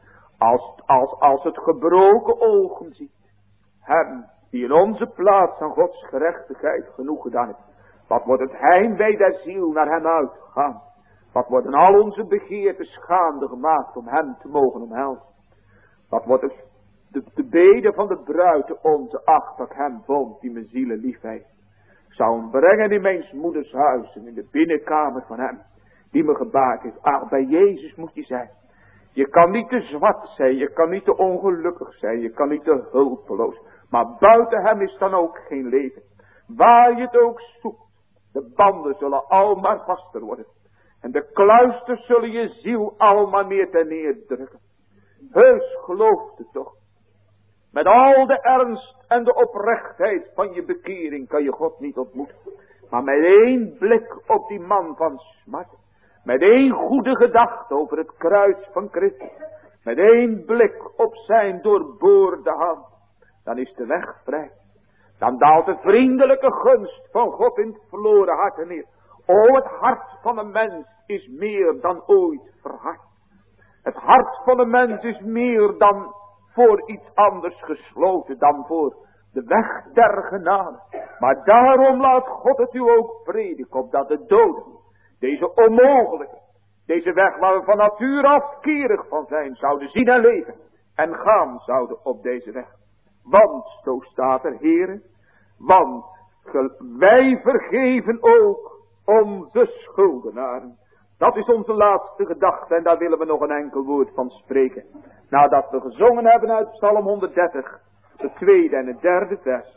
Als het gebroken ogen ziet. Hem die in onze plaats aan Gods gerechtigheid genoeg gedaan heeft. Wat wordt het heimwee der ziel naar hem uitgegaan. Wat worden al onze begeerten schande gemaakt om hem te mogen omhelzen. Wat wordt de bede van de bruid onze acht dat hem vond die mijn zielen lief heeft. Ik zou hem brengen in mijn moeders huis en in de binnenkamer van hem die me gebaard heeft. Ach, bij Jezus moet je zijn. Je kan niet te zwart zijn, je kan niet te ongelukkig zijn, je kan niet te hulpeloos. Maar buiten hem is dan ook geen leven. Waar je het ook zoekt, de banden zullen al maar vaster worden. En de kluisters zullen je ziel al maar meer ten neerdrukken. Heus gelooft het toch. Met al de ernst en de oprechtheid van je bekering kan je God niet ontmoeten. Maar met één blik op die man van smart. Met één goede gedachte over het kruis van Christus. Met één blik op zijn doorboorde hand. Dan is de weg vrij. Dan daalt de vriendelijke gunst van God in het verloren hart neer. O, het hart van een mens is meer dan ooit verhard. Het hart van een mens is meer dan voor iets anders gesloten dan voor de weg der genade. Maar daarom laat God het u ook prediken, opdat de doden, deze onmogelijke, deze weg waar we van nature afkerig van zijn, zouden zien en leven en gaan zouden op deze weg. Want, zo staat er, heren, want wij vergeven ook onze schuldenaren. Dat is onze laatste gedachte en daar willen we nog een enkel woord van spreken. Nadat we gezongen hebben uit Psalm 130, het tweede en het derde vers.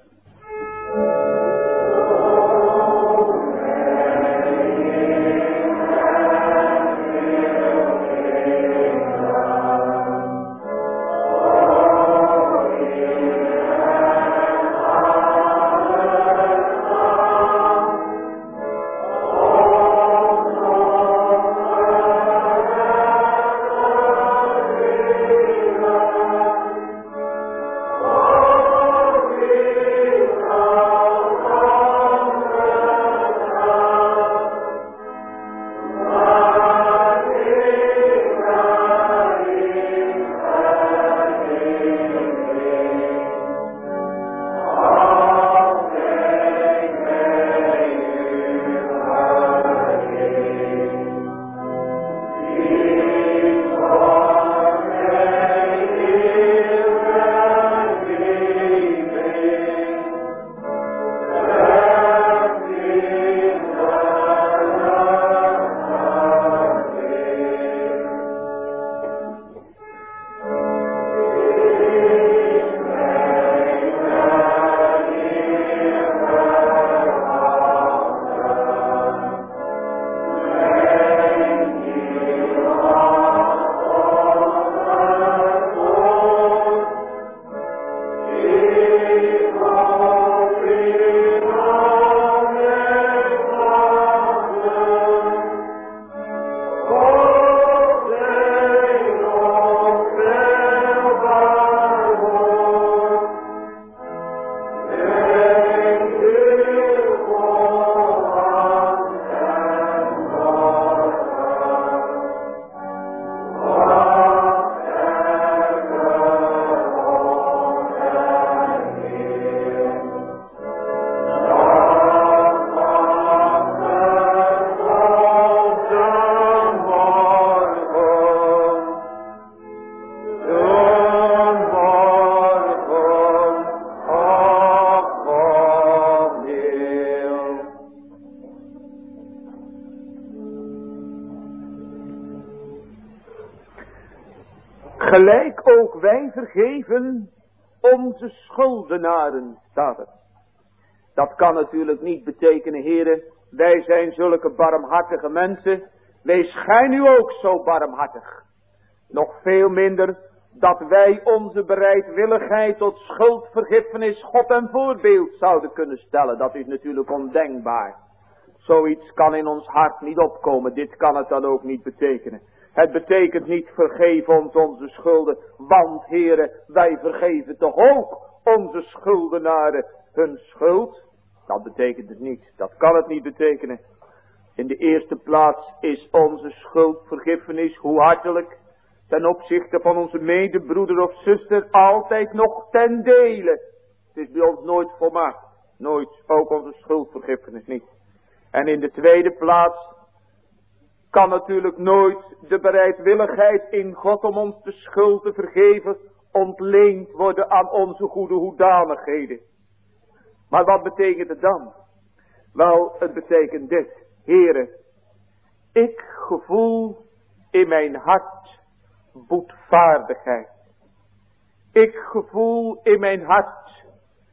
Gelijk ook wij vergeven onze schuldenaren, staat er. Dat kan natuurlijk niet betekenen, heren, wij zijn zulke barmhartige mensen. Wees gij nu ook zo barmhartig. Nog veel minder dat wij onze bereidwilligheid tot schuldvergiffenis God en voorbeeld zouden kunnen stellen. Dat is natuurlijk ondenkbaar. Zoiets kan in ons hart niet opkomen. Dit kan het dan ook niet betekenen. Het betekent niet vergeef ons onze schulden. Want heren, wij vergeven toch ook onze schuldenaren hun schuld. Dat betekent het niet. Dat kan het niet betekenen. In de eerste plaats is onze schuldvergiffenis, hoe hartelijk, ten opzichte van onze medebroeder of zuster, altijd nog ten dele. Het is bij ons nooit volmaakt. Nooit. Ook onze schuldvergiffenis niet. En in de tweede plaats kan natuurlijk nooit de bereidwilligheid in God om ons de schuld te vergeven ontleend worden aan onze goede hoedanigheden. Maar wat betekent het dan? Wel, het betekent dit. Heren, ik gevoel in mijn hart boetvaardigheid. Ik gevoel in mijn hart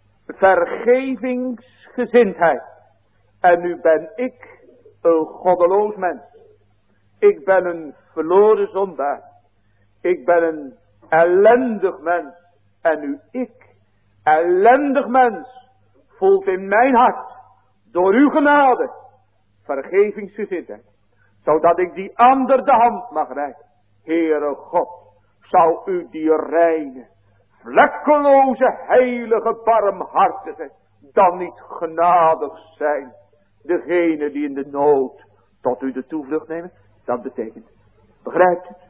vergevingsgezindheid. En nu ben ik een goddeloos mens. Ik ben een verloren zondaar. Ik ben een ellendig mens. En nu ik, ellendig mens, voelt in mijn hart, door uw genade, vergevingsgezindheid. Zodat ik die ander de hand mag reiken. Heere God, zou u die reine, vlekkeloze, heilige, barmhartige, dan niet genadig zijn. Degene die in de nood tot u de toevlucht nemen. Dat betekent, begrijpt u?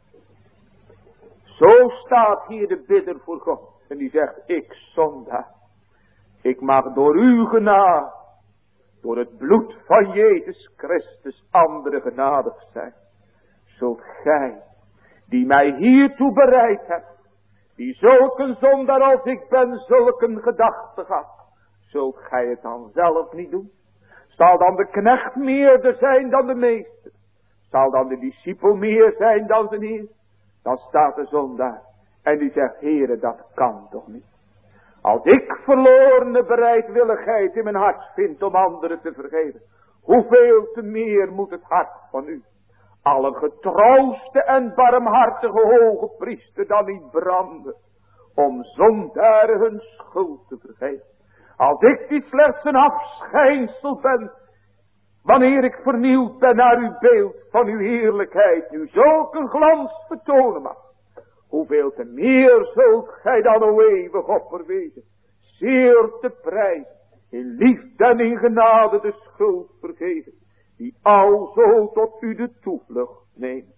Zo staat hier de bidder voor God. En die zegt, ik zondaar. Ik mag door uw genade, door het bloed van Jezus Christus, anderen genadig zijn. Zult gij, die mij hiertoe bereid hebt, die zulke zondaar als ik ben, zulke gedachten had, zult gij het dan zelf niet doen? Zal dan de knecht meerder zijn dan de meester? Zal dan de discipel meer zijn dan zijn heer? Dan staat de zondaar en die zegt, Heere, dat kan toch niet? Als ik verlorene bereidwilligheid in mijn hart vind om anderen te vergeven, hoeveel te meer moet het hart van u, alle getrooste en barmhartige hoge priester, dan niet branden, om zondaren hun schuld te vergeven. Als ik die slechts een afschijnsel ben, wanneer ik vernieuwd ben naar uw beeld van uw heerlijkheid, nu zulke glans vertonen mag, hoeveel te meer zult gij dan, o eeuwig offer wezen, zeer te prijs, in liefde en in genade de schuld vergeven, die alzo tot u de toevlucht neemt.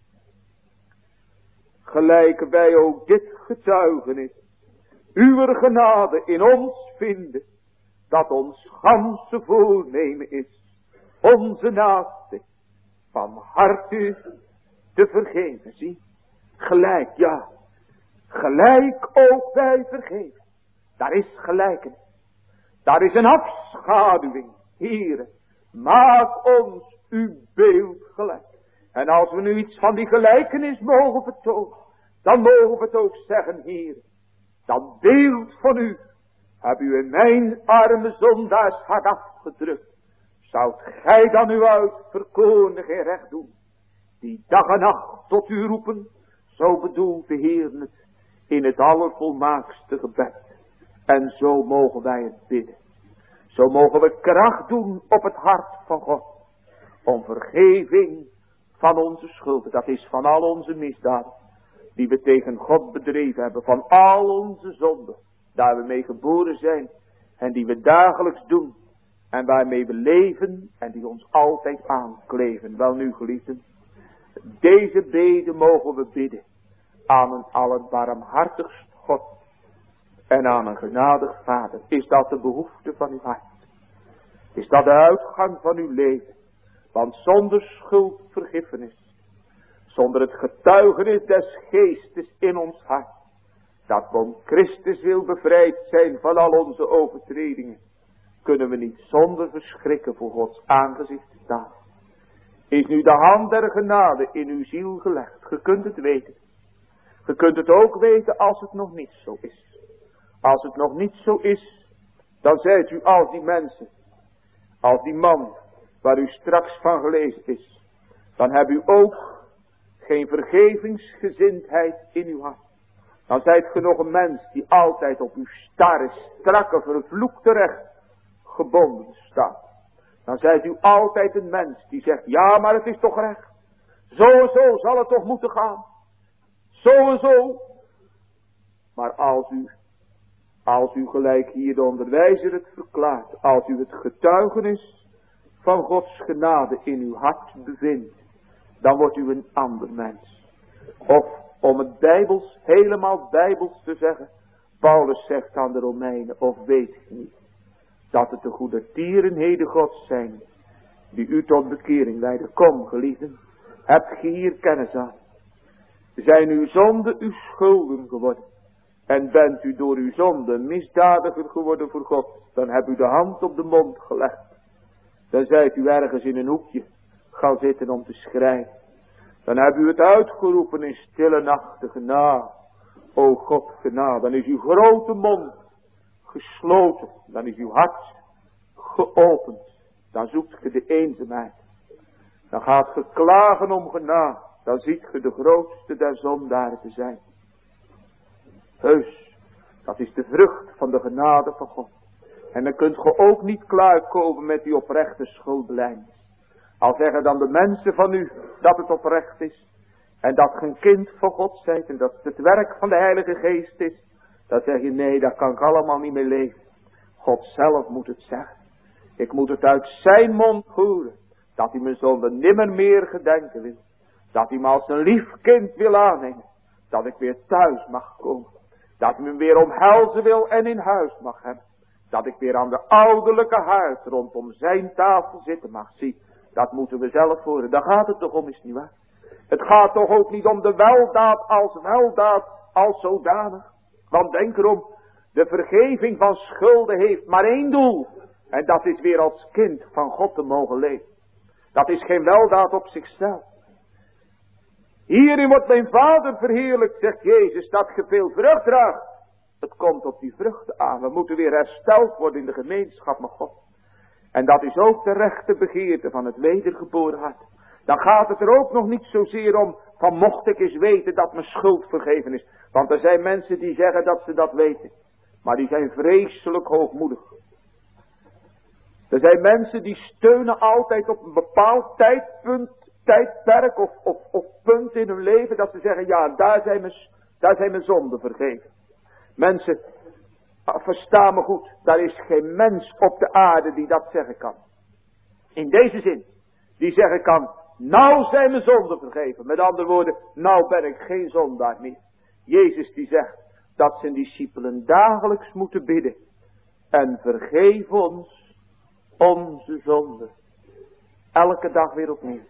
Gelijk wij ook dit getuigenis, uw genade in ons vinden, dat ons ganse voornemen is, onze naaste van harte te vergeven. Zie, gelijk, ja, gelijk ook wij vergeven. Daar is gelijkenis. Daar is een afschaduwing. Heere, maak ons uw beeld gelijk. En als we nu iets van die gelijkenis mogen vertonen, dan mogen we het ook zeggen, Heere, dat beeld van u heb u in mijn arme zondaars hart afgedrukt. Zoudt gij dan uw uitverkoren en recht doen, die dag en nacht tot u roepen, zo bedoelt de Heer het in het allervolmaakste gebed. En zo mogen wij het bidden. Zo mogen we kracht doen op het hart van God, om vergeving van onze schulden, dat is van al onze misdaden, die we tegen God bedreven hebben, van al onze zonden, daar we mee geboren zijn, en die we dagelijks doen, en waarmee we leven, en die ons altijd aankleven. Wel nu, geliefden, deze bede mogen we bidden aan een allerbarmhartigst God, en aan een genadig Vader. Is dat de behoefte van uw hart? Is dat de uitgang van uw leven? Want zonder schuldvergiffenis, zonder het getuigenis des geestes in ons hart, dat we om Christus wil bevrijd zijn van al onze overtredingen, kunnen we niet zonder verschrikken voor Gods aangezicht staan. Is nu de hand der genade in uw ziel gelegd? Ge kunt het weten. Je kunt het ook weten als het nog niet zo is. Als het nog niet zo is, dan zijt u als die mensen, als die man waar u straks van gelezen is. Dan hebt u ook geen vergevingsgezindheid in uw hart. Dan zijt ge nog een mens die altijd op uw starre, strakke, vervloekte recht gebonden staat. Dan zijt u altijd een mens die zegt, ja, maar het is toch recht. Zo en zo zal het toch moeten gaan. Zo en zo. Maar als u gelijk hier de onderwijzer het verklaart, als u het getuigenis van Gods genade in uw hart bevindt, dan wordt u een ander mens. Of om het bijbels, helemaal bijbels te zeggen, Paulus zegt aan de Romeinen, of weet je niet, dat het de goedertierenheden Gods zijn, die u tot bekering leiden. Kom, geliefden, hebt ge hier kennis aan. Zijn uw zonden uw schulden geworden, en bent u door uw zonde misdadiger geworden voor God, dan hebt u de hand op de mond gelegd. Dan zijt u ergens in een hoekje gaan zitten om te schrijven. Dan hebt u het uitgeroepen in stille nachten, genade. O God, genade. Dan is uw grote mond gesloten. Dan is uw hart geopend. Dan zoekt ge de eenzaamheid. Dan gaat ge klagen om genade. Dan ziet ge de grootste der zondaren te zijn. Heus, dat is de vrucht van de genade van God. En dan kunt ge ook niet klaarkomen met die oprechte schuldbelijdenis. Al zeggen dan de mensen van u dat het oprecht is. En dat ge een kind van God zijt. En dat het werk van de Heilige Geest is. Dan zeg je nee, daar kan ik allemaal niet mee leven. God zelf moet het zeggen. Ik moet het uit zijn mond horen. Dat hij mijn zonde nimmer meer gedenken wil. Dat hij me als een lief kind wil aannemen. Dat ik weer thuis mag komen. Dat hij me weer omhelzen wil en in huis mag hebben. Dat ik weer aan de ouderlijke haard rondom zijn tafel zitten mag. Zie, dat moeten we zelf horen. Daar gaat het toch om, is het niet waar? Het gaat toch ook niet om de weldaad als zodanig. Want denk erom, de vergeving van schulden heeft maar één doel. En dat is weer als kind van God te mogen leven. Dat is geen weldaad op zichzelf. Hierin wordt mijn Vader verheerlijkt, zegt Jezus, dat ge veel vrucht draagt. Het komt op die vruchten aan. We moeten weer hersteld worden in de gemeenschap met God. En dat is ook de rechte begeerte van het wedergeboren hart. Dan gaat het er ook nog niet zozeer om, van mocht ik eens weten dat mijn schuld vergeven is. Want er zijn mensen die zeggen dat ze dat weten. Maar die zijn vreselijk hoogmoedig. Er zijn mensen die steunen altijd op een bepaald tijdperk of punt in hun leven. Dat ze zeggen, ja, daar zijn mijn zonden vergeven. Mensen, versta me goed. Daar is geen mens op de aarde die dat zeggen kan. In deze zin. Die zeggen kan, nou zijn mijn zonden vergeven. Met andere woorden, nou ben ik geen zondaar meer. Jezus die zegt dat zijn discipelen dagelijks moeten bidden. En vergeef ons onze zonden. Elke dag weer opnieuw.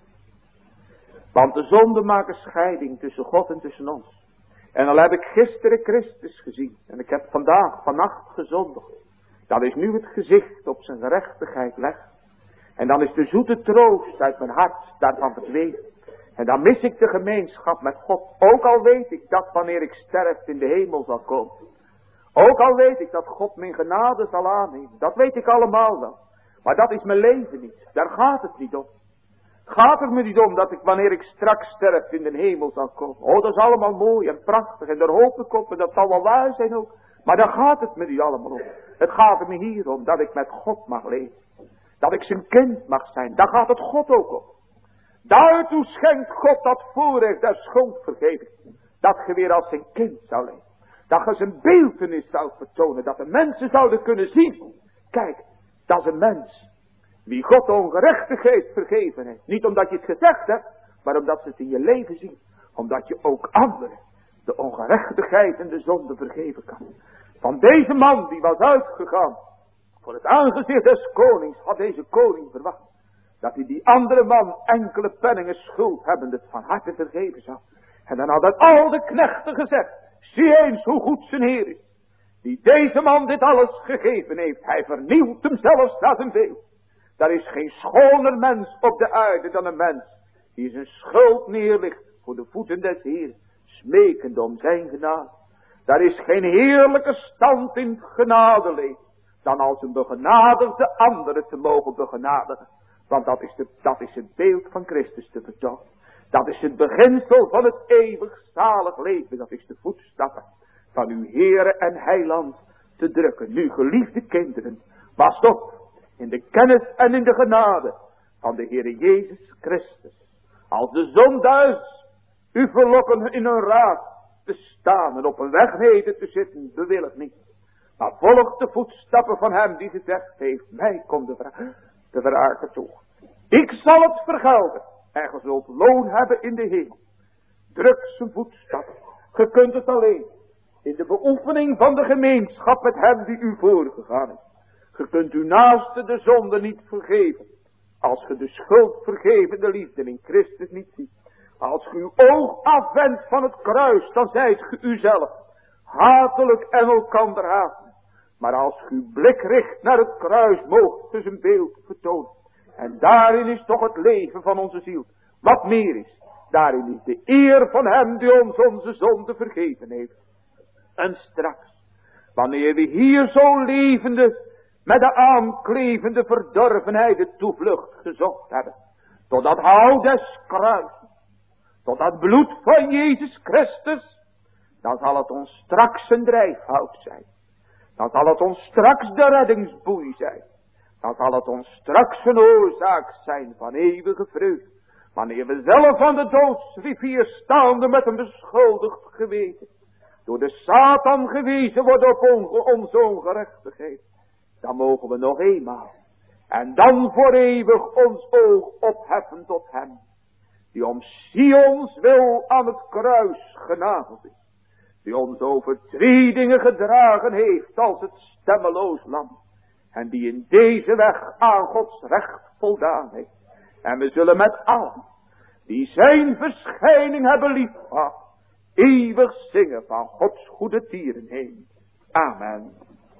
Want de zonden maken scheiding tussen God en tussen ons. En al heb ik gisteren Christus gezien. En ik heb vannacht gezondigd. Dan is nu het gezicht op zijn gerechtigheid weg. En dan is de zoete troost uit mijn hart daarvan verdwenen. En dan mis ik de gemeenschap met God. Ook al weet ik dat wanneer ik sterf in de hemel zal komen. Ook al weet ik dat God mijn genade zal aannemen. Dat weet ik allemaal wel. Maar dat is mijn leven niet. Daar gaat het niet om. Gaat het me niet om dat ik wanneer ik straks sterf in de hemel zal komen. Oh, dat is allemaal mooi en prachtig. En daar hoop ik op en dat zal wel waar zijn ook. Maar daar gaat het me niet allemaal om. Het gaat er me hier om dat ik met God mag leven. Dat ik zijn kind mag zijn. Daar gaat het God ook om. Daartoe schenkt God dat voorrecht der schuldvergeving. Dat je weer als zijn kind zou leven. Dat je zijn beeltenis zou vertonen. Dat de mensen zouden kunnen zien. Kijk, dat is een mens. Wie God de ongerechtigheid vergeven heeft. Niet omdat je het gezegd hebt. Maar omdat ze het in je leven zien. Omdat je ook anderen de ongerechtigheid en de zonde vergeven kan. Van deze man die was uitgegaan. Voor het aangezicht des konings had deze koning verwacht. Dat hij die andere man enkele penningen schuld hebbende van harte vergeven zou. En dan hadden al de knechten gezegd. Zie eens hoe goed zijn Heer is. Die deze man dit alles gegeven heeft. Hij vernieuwt hem zelfs naar zijn beeld. Daar is geen schoner mens op de aarde dan een mens. Die zijn schuld neerligt voor de voeten des Heeren. smekend om zijn genade. Daar is geen heerlijke stand in het genadeleven dan als een begenadigde anderen te mogen begenadigen. Want dat is het beeld van Christus te vertonen. Dat is het beginsel van het eeuwig zalig leven. Dat is de voetstappen van uw Heere en Heiland te drukken. Nu geliefde kinderen, past op in de kennis en in de genade van de Heere Jezus Christus. Als de zonduis u verlokken in een raad te staan en op een weg heden te zitten, bewillig niet. Maar volg de voetstappen van hem die gezegd heeft, mij komt de veraarde toe. Ik zal het vergelden en ge zult loon hebben in de hemel. Druk zijn voetstappen. Ge kunt het alleen in de beoefening van de gemeenschap met hem die u voorgegaan is. Ge kunt uw naaste de zonde niet vergeven, als ge de schuldvergevende liefde in Christus niet ziet. Als ge uw oog afwendt van het kruis, dan zijt ge uzelf hatelijk en elkander haten. Maar als ge uw blik richt naar het kruis, moogt ge zijn beeld vertonen. En daarin is toch het leven van onze ziel. Wat meer is, daarin is de eer van hem die ons onze zonde vergeven heeft. En straks, wanneer we hier zo levende, met de aanklevende verdorvenheid de toevlucht gezocht hebben, tot dat hout des kruis, tot dat bloed van Jezus Christus, dan zal het ons straks een drijfhout zijn. Dan zal het ons straks de reddingsboei zijn. Dan zal het ons straks een oorzaak zijn van eeuwige vreugde. Wanneer we zelf aan de doodsrivier staande met een beschuldigd geweten, door de Satan gewezen worden op onze ongerechtigheid, dan mogen we nog eenmaal en dan voor eeuwig ons oog opheffen tot hem, die om Sions wil aan het kruis genageld is, die onze overtredingen gedragen heeft als het stemmeloos lam, en die in deze weg aan Gods recht voldaan heeft. En we zullen met allen die zijn verschijning hebben liefgehad, eeuwig zingen van Gods goede tieren heen. Amen.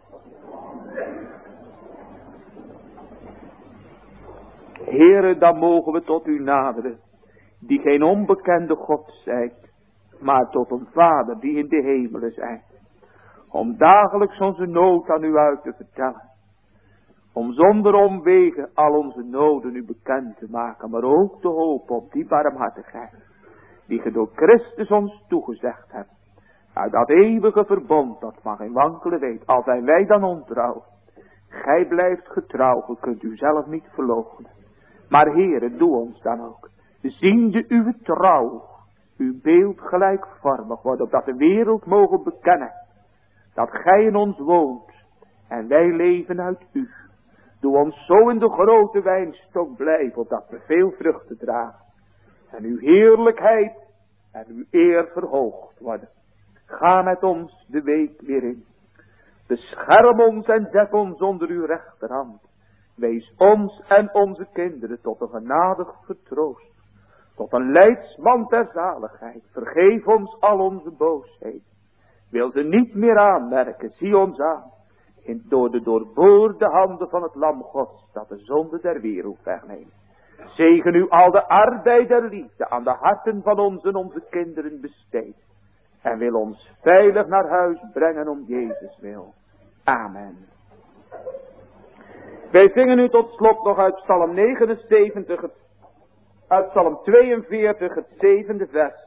Heere, dan mogen we tot u naderen, die geen onbekende God zijt, maar tot een Vader die in de hemelen zijt, om dagelijks onze nood aan u uit te vertellen, om zonder omwegen al onze noden u bekend te maken, maar ook te hopen op die barmhartigheid, die ge door Christus ons toegezegd hebt, uit dat eeuwige verbond dat van geen wankele weet, al zijn wij dan ontrouw. Gij blijft getrouw, ge kunt u zelf niet verloochenen. Maar Heere, doe ons dan ook, ziende uw trouw, uw beeld gelijkvormig wordt, opdat de wereld mogen bekennen, dat gij in ons woont, en wij leven uit u. Doe ons zo in de grote wijnstok blijven, opdat we veel vruchten dragen, en uw heerlijkheid en uw eer verhoogd worden. Ga met ons de week weer in. Bescherm ons en zet ons onder uw rechterhand. Wees ons en onze kinderen tot een genadig vertroost, tot een leidsman ter zaligheid. Vergeef ons al onze boosheid. Wil ze niet meer aanmerken, zie ons aan, door de doorboorde handen van het Lam Gods, dat de zonde der wereld wegneemt. Zegen u al de arbeid der liefde aan de harten van ons en onze kinderen besteed. En wil ons veilig naar huis brengen om Jezus wil. Amen. Wij zingen nu tot slot nog uit Psalm 79, uit Psalm 42, het 7e vers.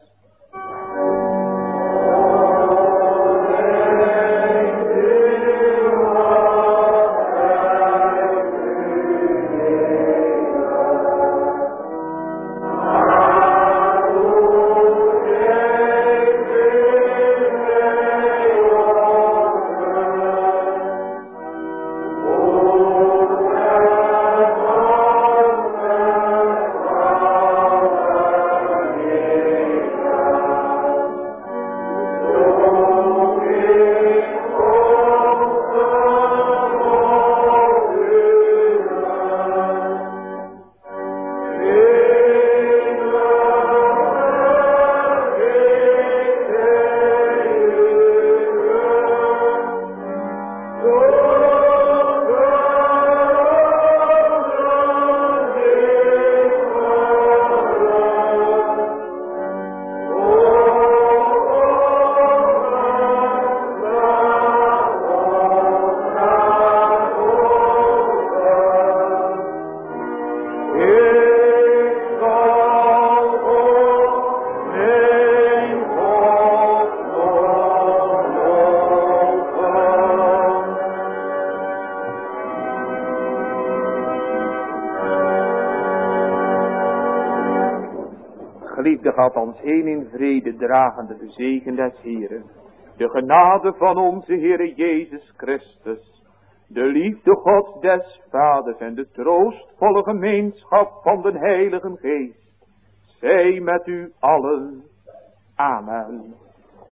Geliefde, gaat ons heen in vrede, dragende de zegen des Heeren. De genade van onze Heere Jezus Christus, de liefde Gods des Vaders en de troostvolle gemeenschap van de Heilige Geest, zij met u allen. Amen.